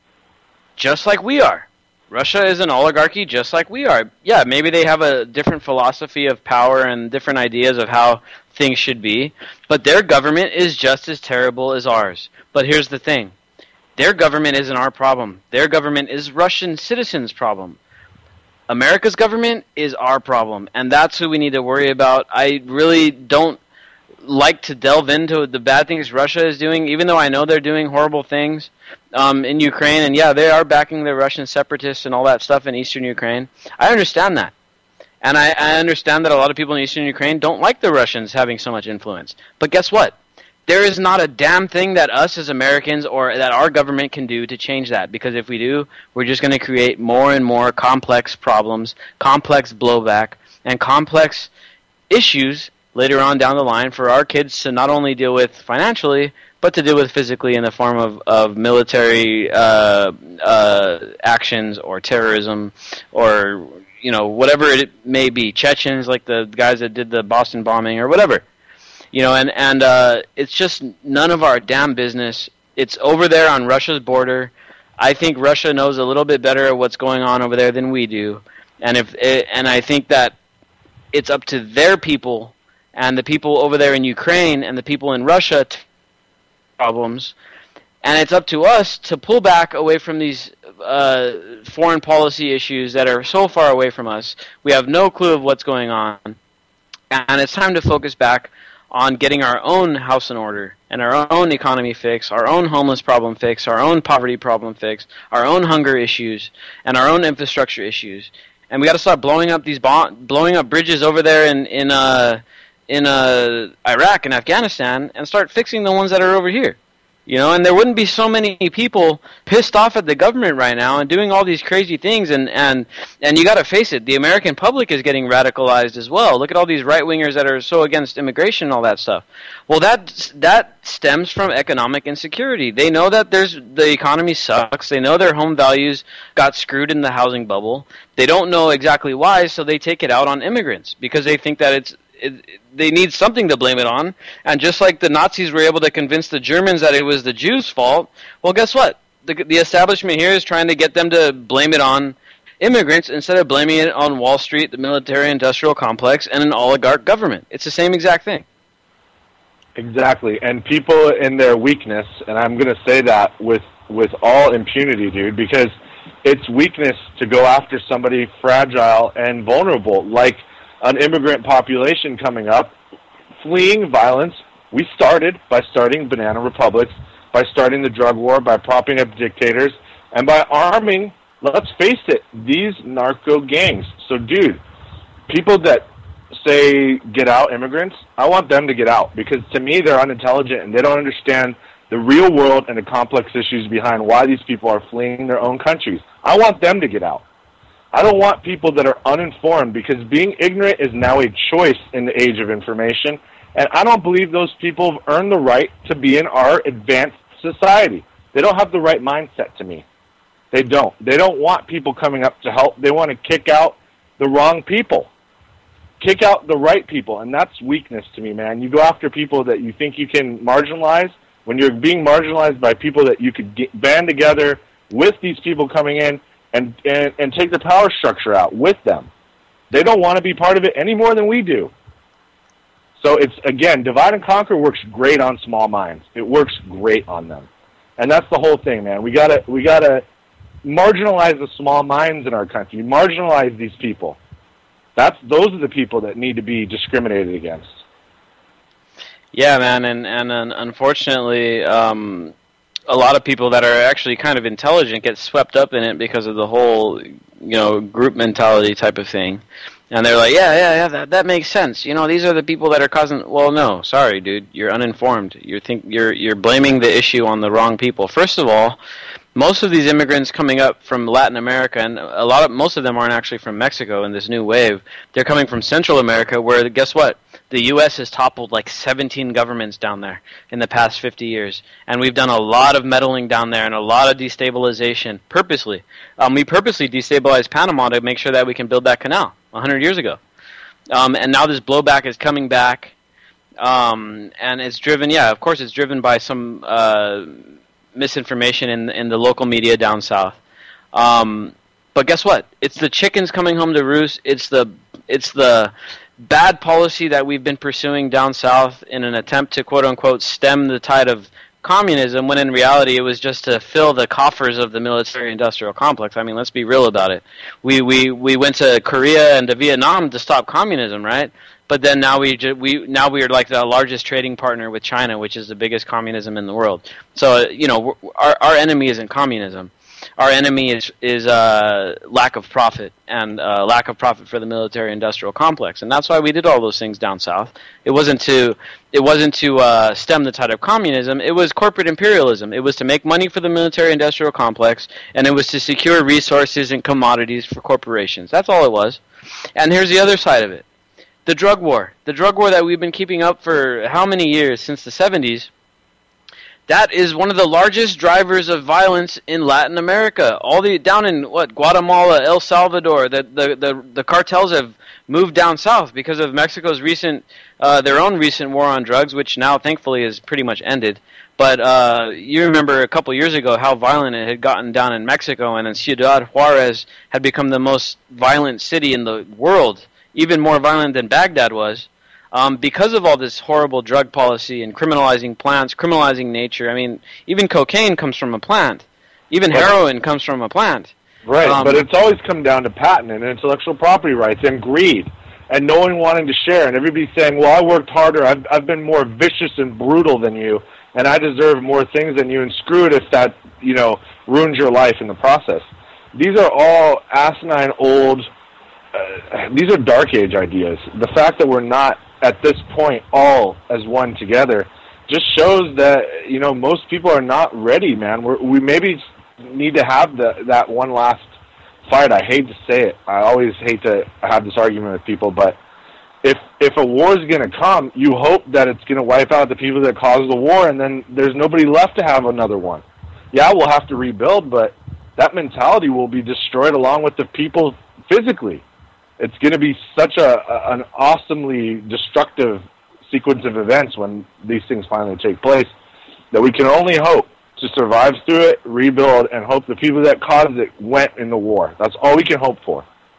Speaker 3: just like we are. Russia is an oligarchy just like we are. Yeah, maybe they have a different philosophy of power and different ideas of how things should be, but their government is just as terrible as ours. But here's the thing. Their government isn't our problem. Their government is Russian citizens' problem. America's government is our problem, and that's who we need to worry about. I really don't like to delve into the bad things Russia is doing, even though I know they're doing horrible things um, in Ukraine. And yeah, they are backing the Russian separatists and all that stuff in eastern Ukraine. I understand that. And I, I understand that a lot of people in eastern Ukraine don't like the Russians having so much influence. But guess what? There is not a damn thing that us as Americans or that our government can do to change that. Because if we do, we're just going to create more and more complex problems, complex blowback, and complex issues later on down the line for our kids to not only deal with financially, but to deal with physically in the form of, of military uh, uh, actions or terrorism or, you know, whatever it may be. Chechens, like the guys that did the Boston bombing or whatever. You know, and, and uh, it's just none of our damn business. It's over there on Russia's border. I think Russia knows a little bit better what's going on over there than we do. And if it, and I think that it's up to their people and the people over there in Ukraine and the people in Russia to problems. And it's up to us to pull back away from these uh, foreign policy issues that are so far away from us. We have no clue of what's going on. And it's time to focus back on getting our own house in order and our own economy fixed, our own homeless problem fixed, our own poverty problem fixed, our own hunger issues, and our own infrastructure issues. And we got to stop blowing up these bomb- blowing up bridges over there in in uh, in uh, Iraq and Afghanistan, and start fixing the ones that are over here. You know, and there wouldn't be so many people pissed off at the government right now and doing all these crazy things. And, and, and you got to face it, the American public is getting radicalized as well. Look at all these right-wingers that are so against immigration and all that stuff. Well, that that stems from economic insecurity. They know that there's the economy sucks. They know their home values got screwed in the housing bubble. They don't know exactly why, so they take it out on immigrants because they think that it's It, they need something to blame it on. And just like the Nazis were able to convince the Germans that it was the Jews' fault, well, guess what? The, the establishment here is trying to get them to blame it on immigrants instead of blaming it on Wall Street, the military-industrial complex, and an oligarch government. It's the same exact thing.
Speaker 4: Exactly. And people in their weakness, and I'm going to say that with, with all impunity, dude, because it's weakness to go after somebody fragile and vulnerable, like an immigrant population coming up, fleeing violence. We started by starting banana republics, by starting the drug war, by propping up dictators, and by arming, let's face it, these narco gangs. So, dude, people that say get out immigrants, I want them to get out because to me they're unintelligent and they don't understand the real world and the complex issues behind why these people are fleeing their own countries. I want them to get out. I don't want people that are uninformed because being ignorant is now a choice in the age of information, and I don't believe those people have earned the right to be in our advanced society. They don't have the right mindset to me. They don't. They don't want people coming up to help. They want to kick out the wrong people. Kick out the right people, and that's weakness to me, man. You go after people that you think you can marginalize when you're being marginalized by people that you could get, band together with these people coming in And, and and take the power structure out with them. They don't want to be part of it any more than we do. So it's, again, divide and conquer works great on small minds. It works great on them. And that's the whole thing, man. We gotta we gotta marginalize the small minds in our country. Marginalize these people. That's those are the people that need to be discriminated against.
Speaker 3: Yeah, man, and and, and unfortunately, um, a lot of people that are actually kind of intelligent get swept up in it because of the whole, you know, group mentality type of thing. And they're like, yeah, yeah, yeah, that, that makes sense. You know, these are the people that are causing... Well, no, sorry, dude. You're uninformed. You're think you're you're blaming the issue on the wrong people. First of all, most of these immigrants coming up from Latin America, and a lot of most of them aren't actually from Mexico in this new wave. They're coming from Central America, where, guess what? The U S has toppled like seventeen governments down there in the past fifty years, and we've done a lot of meddling down there and a lot of destabilization purposely. Um, we purposely destabilized Panama to make sure that we can build that canal one hundred years ago. Um, and now this blowback is coming back, um, and it's driven, yeah, of course it's driven by some uh, misinformation in, in the local media down south. Um, but guess what? It's the chickens coming home to roost. It's the it's the bad policy that we've been pursuing down south in an attempt to quote-unquote stem the tide of communism, when in reality it was just to fill the coffers of the military-industrial complex. I mean, let's be real about it. We we we went to Korea and to Vietnam to stop communism, right? But then now we ju- we now we are like the largest trading partner with China, which is the biggest communism in the world. So you know, our our enemy isn't communism. Our enemy is is uh, lack of profit and uh, lack of profit for the military-industrial complex, and that's why we did all those things down south. It wasn't to it wasn't to uh, stem the tide of communism. It was corporate imperialism. It was to make money for the military-industrial complex, and it was to secure resources and commodities for corporations. That's all it was. And here's the other side of it: the drug war. The drug war that we've been keeping up for how many years, since the seventies. That is one of the largest drivers of violence in Latin America. All the down in what Guatemala, El Salvador, the the the, the cartels have moved down south because of Mexico's recent, uh, their own recent war on drugs, which now thankfully is pretty much ended. But uh, you remember a couple years ago how violent it had gotten down in Mexico, and in Ciudad Juarez had become the most violent city in the world, even more violent than Baghdad was. Um, because of all this horrible drug policy and criminalizing plants, criminalizing nature. I mean, even cocaine comes from a plant. Even
Speaker 4: but,
Speaker 3: heroin comes from a plant.
Speaker 4: Right,
Speaker 3: um,
Speaker 4: but it's always come down to patent and intellectual property rights and greed and no one wanting to share and everybody saying, well, I worked harder, I've, I've been more vicious and brutal than you, and I deserve more things than you, and screw it if that, you know, ruins your life in the process. These are all asinine old, uh, these are dark age ideas. The fact that we're not at this point all as one together just shows that, you know, most people are not ready, man. We're, we maybe need to have the, that one last fight. I hate to say it. I always hate to have this argument with people, but if if a war is going to come, you hope that it's going to wipe out the people that caused the war, and then there's nobody left to have another one. Yeah, we'll have to rebuild, but that mentality will be destroyed along with the people physically. It's going to be such a, a an awesomely destructive sequence of events when these things finally take place that we can only hope to survive through it, rebuild, and hope the people that caused it went in the war. That's all we can hope for.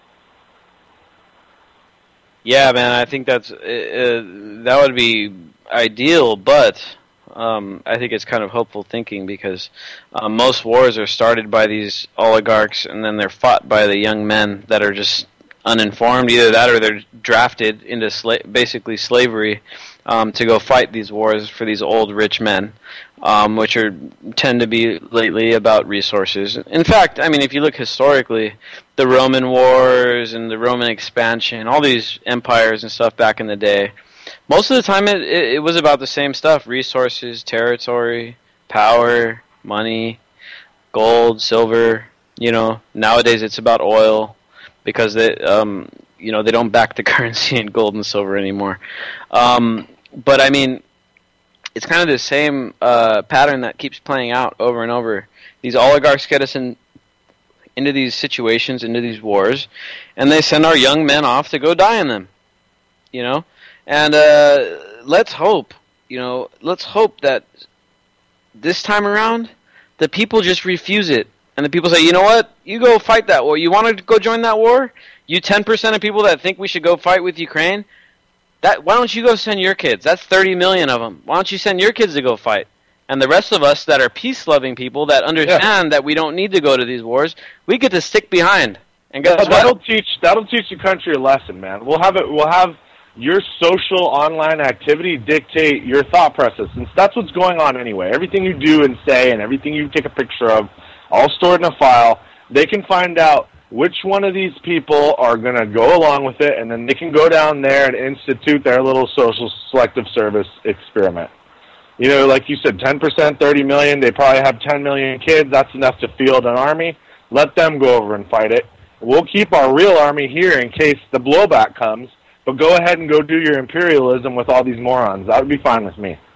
Speaker 3: Yeah, man, I think that's uh, that would be ideal, but um, I think it's kind of hopeful thinking because uh, most wars are started by these oligarchs and then they're fought by the young men that are just uninformed, either that or they're drafted into sla- basically slavery um, to go fight these wars for these old rich men, um, which are tend to be lately about resources. In fact, I mean, if you look historically, the Roman wars and the Roman expansion, all these empires and stuff back in the day, most of the time it, it, it was about the same stuff: resources, territory, power, money, gold, silver. You know, nowadays it's about oil. Because they, um, you know, they don't back the currency in gold and silver anymore. Um, but I mean, it's kind of the same uh, pattern that keeps playing out over and over. These oligarchs get us in into these situations, into these wars, and they send our young men off to go die in them. You know, and uh, let's hope, you know, let's hope that this time around, the people just refuse it. And the people say, you know what, you go fight that war. You want to go join that war? You ten percent of people that think we should go fight with Ukraine, that why don't you go send your kids? That's thirty million of them. Why don't you send your kids to go fight? And the rest of us that are peace-loving people that understand yeah. that we don't need to go to these wars, we get to stick behind. And guess
Speaker 4: yeah,
Speaker 3: what?
Speaker 4: That'll teach, that'll teach the country a lesson, man. We'll have it. We'll have your social online activity dictate your thought process. And that's what's going on anyway. Everything you do and say and everything you take a picture of, all stored in a file. They can find out which one of these people are going to go along with it, and then they can go down there and institute their little social selective service experiment. You know, like you said, ten percent, thirty million, they probably have ten million kids. That's enough to field an army. Let them go over and fight it. We'll keep our real army here in case the blowback comes, But go ahead and go do your imperialism with all these morons. That would be fine with me.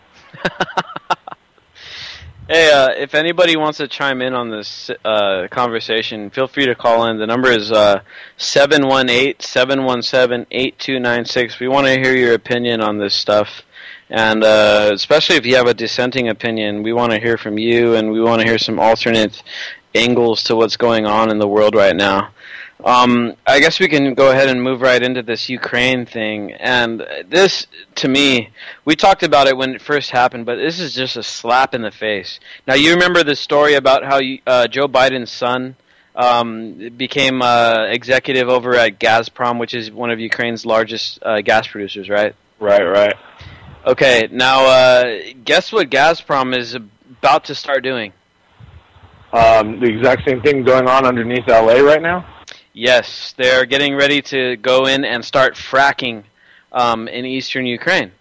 Speaker 3: Hey, uh, if anybody wants to chime in on this uh, conversation, feel free to call in. The number is uh, seven one eight, seven one seven, eight two nine six. We want to hear your opinion on this stuff. And uh, especially if you have a dissenting opinion, we want to hear from you, and we want to hear some alternate angles to what's going on in the world right now. Um, I guess we can go ahead and move right into this Ukraine thing. And this, to me, we talked about it when it first happened, but this is just a slap in the face. Now, you remember the story about how uh, Joe Biden's son um, became uh, executive over at Gazprom, which is one of Ukraine's largest uh, gas producers, right?
Speaker 4: Right, right.
Speaker 3: Okay, now, uh, guess what Gazprom is about to start doing?
Speaker 4: Um, the exact same thing going on underneath L A right now?
Speaker 3: Yes, they're getting ready to go in and start fracking um, in eastern Ukraine.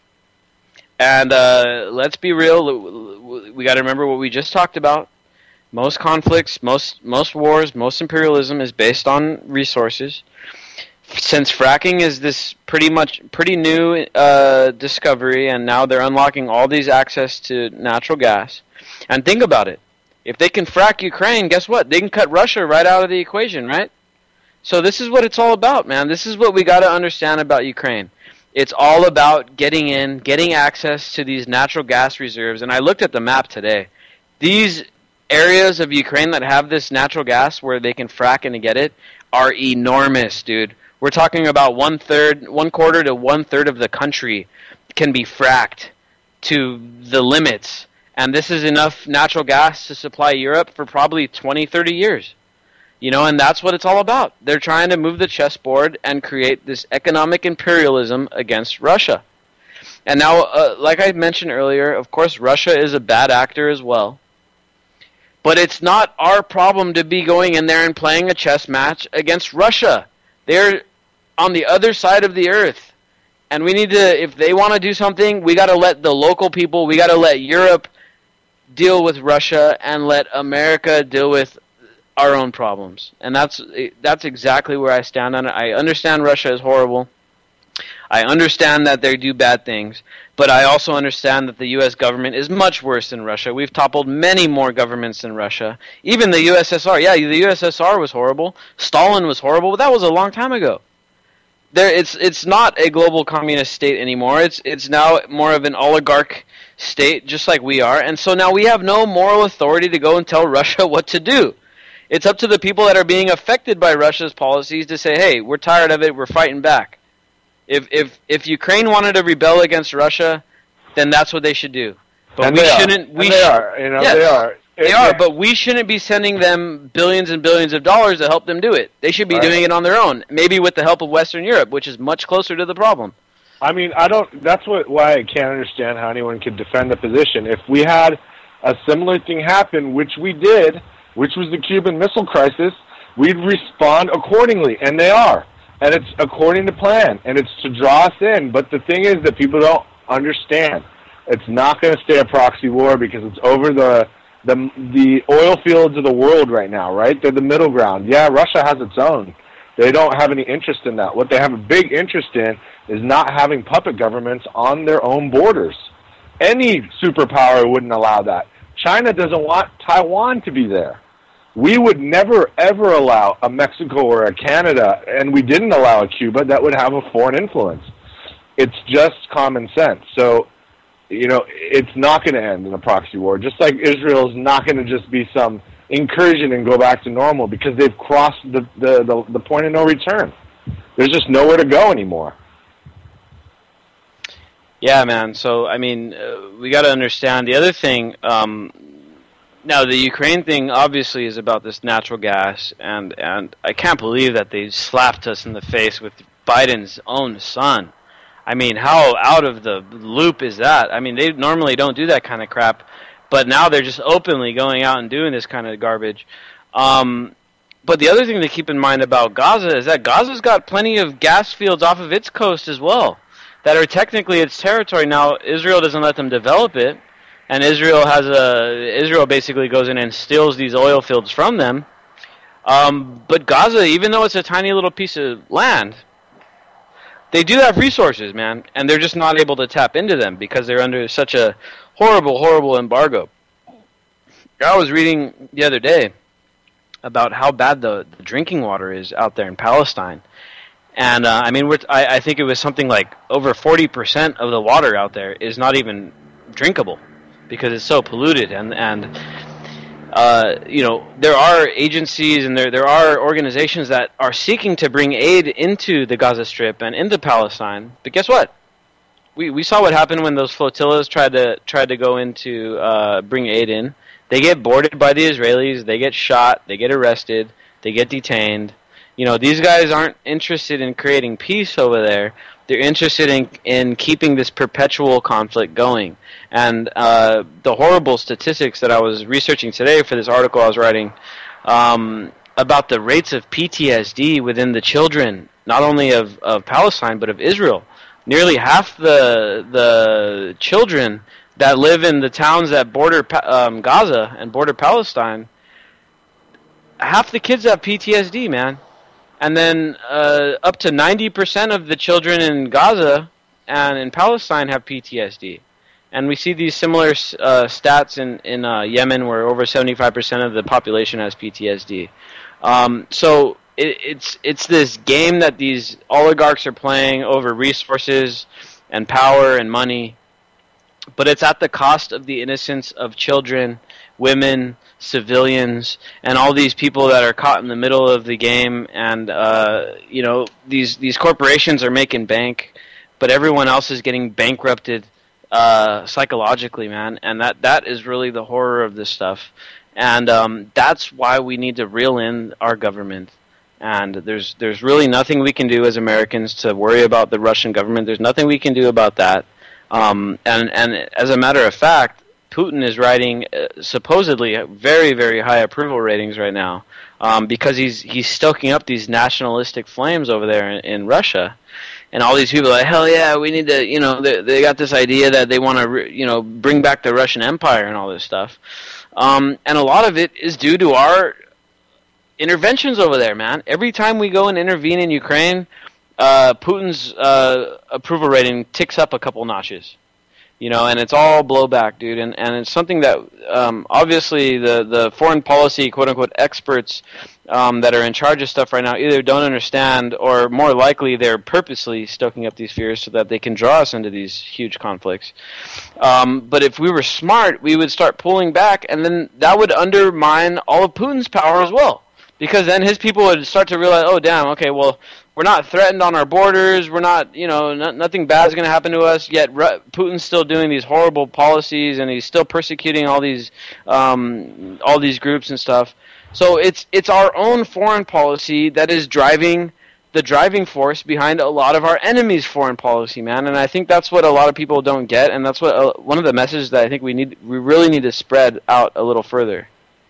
Speaker 3: And uh, let's be real, we got to remember what we just talked about. Most conflicts, most most wars, most imperialism is based on resources. Since fracking is this pretty much pretty new uh, discovery, and now they're unlocking all these access to natural gas. And think about it. If they can frack Ukraine, guess what? They can cut Russia right out of the equation, right? So this is what it's all about, man. This is what we got to understand about Ukraine. It's all about getting in, getting access to these natural gas reserves. And I looked at the map today. These areas of Ukraine that have this natural gas where they can frack and get it are enormous, dude. We're talking about one third, one quarter to one third of the country can be fracked to the limits. And this is enough natural gas to supply Europe for probably twenty, thirty years. You know, and that's what it's all about. They're trying to move the chessboard and create this economic imperialism against Russia. And now, uh, like I mentioned earlier, of course, Russia is a bad actor as well. But it's not our problem to be going in there and playing a chess match against Russia. They're on the other side of the earth. And we need to, if they want to do something, we got to let the local people, we got to let Europe deal with Russia and let America deal with our own problems. And that's that's exactly where I stand on it. I understand Russia is horrible. I understand that they do bad things, but I also understand that the U S government is much worse than Russia. We've toppled many more governments than Russia. Even the U S S R. Yeah, the U S S R was horrible. Stalin was horrible, but that was a long time ago. There, it's it's not a global communist state anymore. It's it's now more of an oligarch state, just like we are. And so now we have no moral authority to go and tell Russia what to do. It's up to the people that are being affected by Russia's policies to say, hey, we're tired of it, we're fighting back. If if if Ukraine wanted to rebel against Russia, then that's what they should do. But
Speaker 4: and
Speaker 3: we
Speaker 4: they
Speaker 3: shouldn't.
Speaker 4: Are.
Speaker 3: We
Speaker 4: and they
Speaker 3: sh-
Speaker 4: are. You know,
Speaker 3: yes,
Speaker 4: they are.
Speaker 3: They
Speaker 4: it,
Speaker 3: are.
Speaker 4: it,
Speaker 3: But we shouldn't be sending them billions and billions of dollars to help them do it. They should be
Speaker 4: right.
Speaker 3: doing it on their own, maybe with the help of Western Europe, which is much closer to the problem.
Speaker 4: I mean, I don't. That's what why I can't understand how anyone could defend the position. If we had a similar thing happen, which we did, which was the Cuban Missile Crisis, we'd respond accordingly, and they are. And it's according to plan, and it's to draw us in. But the thing is that people don't understand. It's not going to stay a proxy war because it's over the the the oil fields of the world right now, right? They're the middle ground. Yeah, Russia has its own. They don't have any interest in that. What they have a big interest in is not having puppet governments on their own borders. Any superpower wouldn't allow that. China doesn't want Taiwan to be there. We would never, ever allow a Mexico or a Canada, and we didn't allow a Cuba, that would have a foreign influence. It's just common sense. So, you know, it's not going to end in a proxy war. Just like Israel's not going to just be some incursion and go back to normal because they've crossed the, the, the, the point of no return. There's just nowhere to go anymore.
Speaker 3: Yeah, man. So, I mean, uh, we got to understand the other thing. Um, now, the Ukraine thing obviously is about this natural gas, and, and I can't believe that they slapped us in the face with Biden's own son. I mean, how out of the loop is that? I mean, they normally don't do that kind of crap, but now they're just openly going out and doing this kind of garbage. Um, but the other thing to keep in mind about Gaza is that Gaza's got plenty of gas fields off of its coast as well that are technically its territory. Now, Israel doesn't let them develop it, and Israel has a Israel basically goes in and steals these oil fields from them. Um, but Gaza, even though it's a tiny little piece of land, they do have resources, man, and they're just not able to tap into them because they're under such a horrible, horrible embargo. I was reading the other day about how bad the, the drinking water is out there in Palestine. And, uh, I mean, we're, I, I think it was something like over forty percent of the water out there is not even drinkable because it's so polluted. And, and uh, you know, there are agencies and there, there are organizations that are seeking to bring aid into the Gaza Strip and into Palestine. But guess what? We we saw what happened when those flotillas tried to tried to go into uh, bring aid in. They get boarded by the Israelis. They get shot. They get arrested. They get detained. You know, these guys aren't interested in creating peace over there. They're interested in in keeping this perpetual conflict going. And uh, the horrible statistics that I was researching today for this article I was writing um, about the rates of P T S D within the children, not only of, of Palestine but of Israel. Nearly half the the children that live in the towns that border um, Gaza and border Palestine, half the kids have P T S D, man. And then uh, up to ninety percent of the children in Gaza and in Palestine have P T S D. And we see these similar uh, stats in, in uh, Yemen where over seventy-five percent of the population has P T S D. Um, so it, it's it's this game that these oligarchs are playing over resources and power and money. But it's at the cost of the innocence of children, women, civilians, and all these people that are caught in the middle of the game. And uh, you know, these these corporations are making bank, but everyone else is getting bankrupted uh, psychologically, man. And that that is really the horror of this stuff. And um, that's why we need to reel in our government. And there's there's really nothing we can do as Americans to worry about the Russian government. There's nothing we can do about that. Um, and, and as a matter of fact, Putin is writing uh, supposedly very, very high approval ratings right now um, because he's he's stoking up these nationalistic flames over there in, in Russia. And all these people are like, hell yeah, we need to, you know, they, they got this idea that they want to, re- you know, bring back the Russian Empire and all this stuff. Um, and a lot of it is due to our interventions over there, man. Every time we go and intervene in Ukraine, Uh, Putin's uh, approval rating ticks up a couple notches, you know, and it's all blowback, dude. And, and it's something that um, obviously the, the foreign policy, quote unquote, experts um, that are in charge of stuff right now either don't understand or more likely they're purposely stoking up these fears so that they can draw us into these huge conflicts. Um, but if we were smart, we would start pulling back, and then that would undermine all of Putin's power as well. Because then his people would start to realize, oh, damn, okay, well, we're not threatened on our borders. We're not, you know, not, nothing bad is going to happen to us. Yet Ru- Putin's still doing these horrible policies, and he's still persecuting all these, um, all these groups and stuff. So it's it's our own foreign policy that is driving the driving force behind a lot of our enemies' foreign policy, man. And I think that's what a lot of people don't get, and that's what uh, one of the messages that I think we need, we really need to spread out a little further.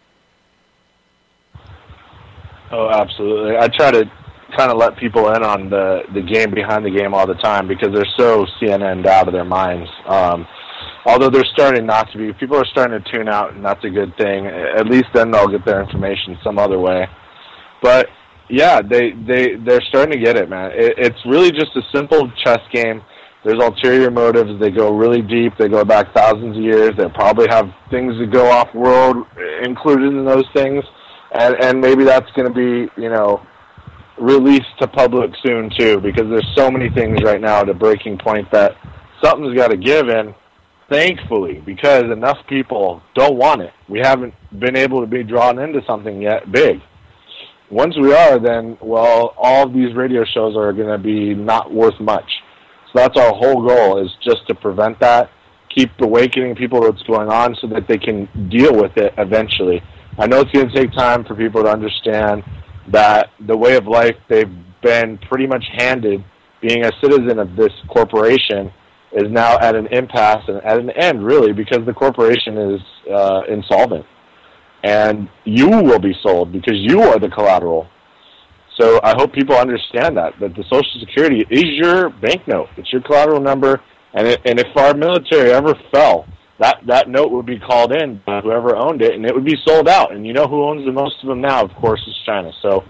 Speaker 4: Oh, absolutely. I try to kind of let people in on the, the game behind the game all the time because they're so C N N'd out of their minds. Um, although they're starting not to be. People are starting to tune out, and that's a good thing. At least then they'll get their information some other way. But, yeah, they, they, they're starting to get it, man. It, it's really just a simple chess game. There's ulterior motives. They go really deep. They go back thousands of years. They probably have things that go off-world included in those things. And and maybe that's going to be, you know, released to public soon, too, because there's so many things right now at a breaking point that something's got to give in, thankfully, because enough people don't want it. We haven't been able to be drawn into something yet big. Once we are, then, well, all of these radio shows are going to be not worth much. So that's our whole goal, is just to prevent that, keep awakening people to what's going on so that they can deal with it eventually. I know it's going to take time for people to understand that the way of life they've been pretty much handed, being a citizen of this corporation, is now at an impasse and at an end, really, because the corporation is uh, insolvent. And you will be sold because you are the collateral. So I hope people understand that, that the Social Security is your banknote. It's your collateral number. And, it, and if our military ever fell, That that note would be called in by whoever owned it, and it would be sold out. And you know who owns the most of them now, of course, is China. So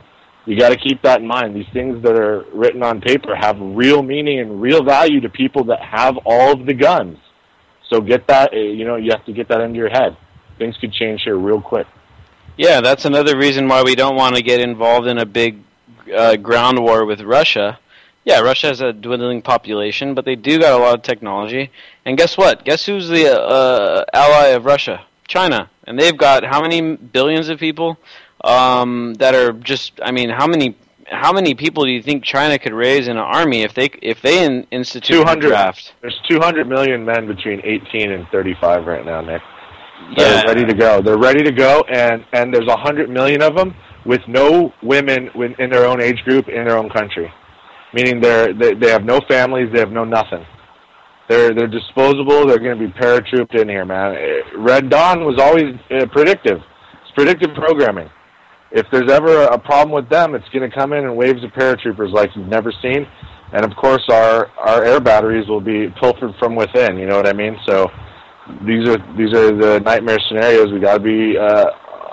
Speaker 4: You got to keep that in mind. These things that are written on paper have real meaning and real value to people that have all of the guns. So get that, you know, you have to get that into your head. Things could change here real quick.
Speaker 3: Yeah, that's another reason why we don't want to get involved in a big uh, ground war with Russia. Yeah, Russia has a dwindling population, but they do got a lot of technology. And guess what? Guess who's the uh, ally of Russia? China. And they've got how many billions of people um, that are just, I mean, how many how many people do you think China could raise in an army if they if they in, institute a draft?
Speaker 4: There's two hundred million men between eighteen and thirty-five right now, Nick.
Speaker 3: They're
Speaker 4: yeah. ready to go. They're ready to go, and, and there's one hundred million of them with no women in their own age group in their own country. Meaning they're, they they have no families, they have no nothing. They're they're disposable. They're going to be paratrooped in here, man. Red Dawn was always uh, predictive. It's predictive programming. If there's ever a problem with them, it's going to come in in waves of paratroopers like you've never seen. And of course, our our air batteries will be pilfered from within. You know what I mean? So these are these are the nightmare scenarios we got to be uh,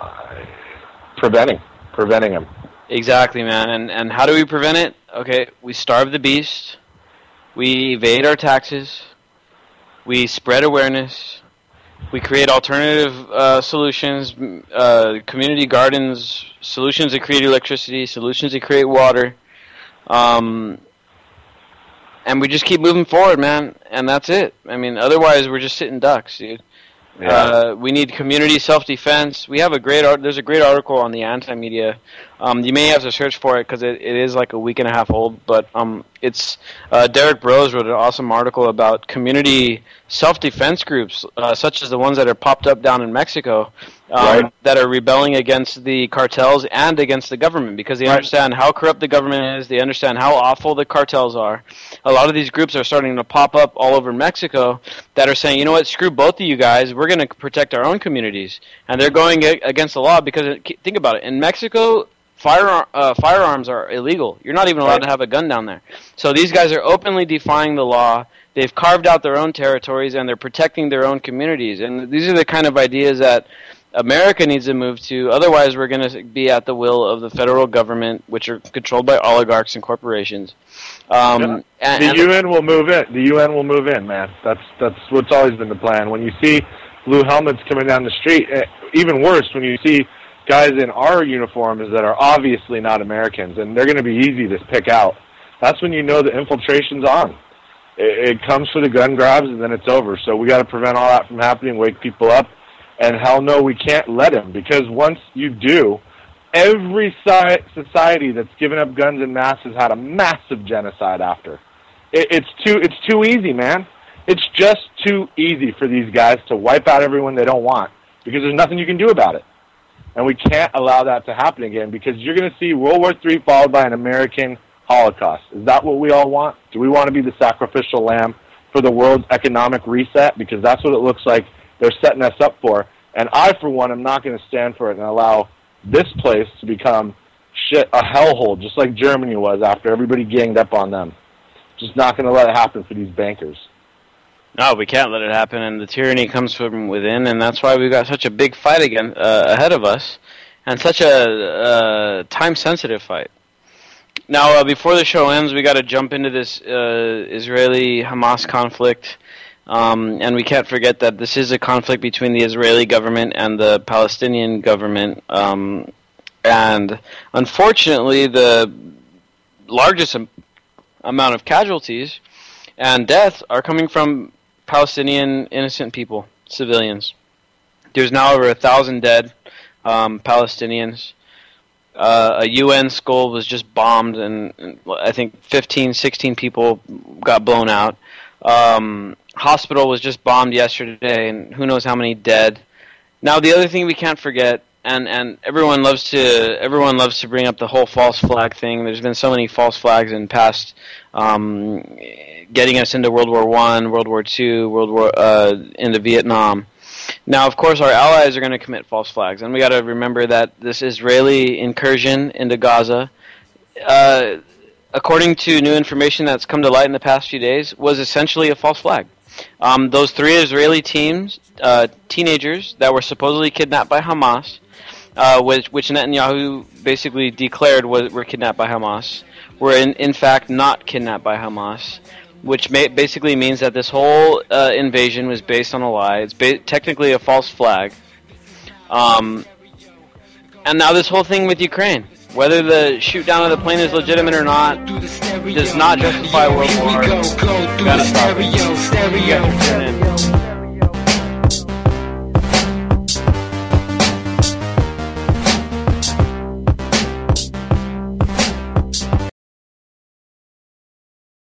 Speaker 4: preventing preventing them.
Speaker 3: Exactly, man. And and how do we prevent it? Okay, we starve the beast. We evade our taxes. We spread awareness. We create alternative uh, solutions, uh, community gardens, solutions that create electricity, solutions that create water. Um, and we just keep moving forward, man. And that's it. I mean, otherwise we're just sitting ducks, dude. Yeah. Uh, we need community self-defense. We have a great art. There's a great article on the Anti-Media. Um, you may have to search for it because it, it is like a week and a half old. But um, it's uh, Derek Brose wrote an awesome article about community self-defense groups, uh, such as the ones that are popped up down in Mexico, um, right. that are rebelling against the cartels and against the government because they right. understand how corrupt the government is. They understand how awful the cartels are. A lot of these groups are starting to pop up all over Mexico that are saying, you know what, screw both of you guys. We're going to protect our own communities. And they're going against the law because, think about it, in Mexico, fire, uh, firearms are illegal. You're not even allowed right. to have a gun down there. So these guys are openly defying the law. They've carved out their own territories, and they're protecting their own communities. And these are the kind of ideas that America needs to move to. Otherwise, we're going to be at the will of the federal government, which are controlled by oligarchs and corporations. Um,
Speaker 4: yeah.
Speaker 3: and,
Speaker 4: the
Speaker 3: and
Speaker 4: U N will move in. The U N will move in, man. That's that's what's always been the plan. When you see blue helmets coming down the street, even worse, when you see guys in our uniforms that are obviously not Americans, and they're going to be easy to pick out, that's when you know the infiltration's on. It comes for the gun grabs, and then it's over. So we got to prevent all that from happening, wake people up. And hell no, we can't let them, because once you do, every society that's given up guns en masse has had a massive genocide after. It's too, it's too easy, man. It's just too easy for these guys to wipe out everyone they don't want, because there's nothing you can do about it. And we can't allow that to happen again, because you're going to see World War Three followed by an American Holocaust. Is that what we all want? Do we want to be the sacrificial lamb for the world's economic reset? Because that's what it looks like they're setting us up for. And I, for one, am not going to stand for it and allow this place to become shit, a hellhole, just like Germany was after everybody ganged up on them. Just not going to let it happen for these bankers.
Speaker 3: No, we can't let it happen, and the tyranny comes from within, and that's why we've got such a big fight again uh, ahead of us, and such a uh, time-sensitive fight. Now, uh, before the show ends, we got to jump into this uh, Israeli-Hamas conflict, um, and we can't forget that this is a conflict between the Israeli government and the Palestinian government, um, and unfortunately, the largest am- amount of casualties and deaths are coming from Palestinian innocent people, civilians. There's now over a thousand dead um, Palestinians. Uh, a U N school was just bombed, and, and I think fifteen, sixteen people got blown out. Um, hospital was just bombed yesterday, and who knows how many dead. Now, the other thing we can't forget, and, and everyone loves to everyone loves to bring up the whole false flag thing. There's been so many false flags in past, um, getting us into World War One, World War Two, World War uh, into Vietnam. Now, of course, our allies are going to commit false flags, and we got to remember that this Israeli incursion into Gaza, uh, according to new information that's come to light in the past few days, was essentially a false flag. Um, those three Israeli teams, uh, teenagers that were supposedly kidnapped by Hamas, uh, which, which Netanyahu basically declared was, were kidnapped by Hamas, were in, in fact not kidnapped by Hamas, which may, basically means that this whole uh, invasion was based on a lie. It's ba- technically a false flag. Um, and now this whole thing with Ukraine, whether the shoot down of the plane is legitimate or not, does not justify World War.
Speaker 2: Go, go through the stereo, stereo.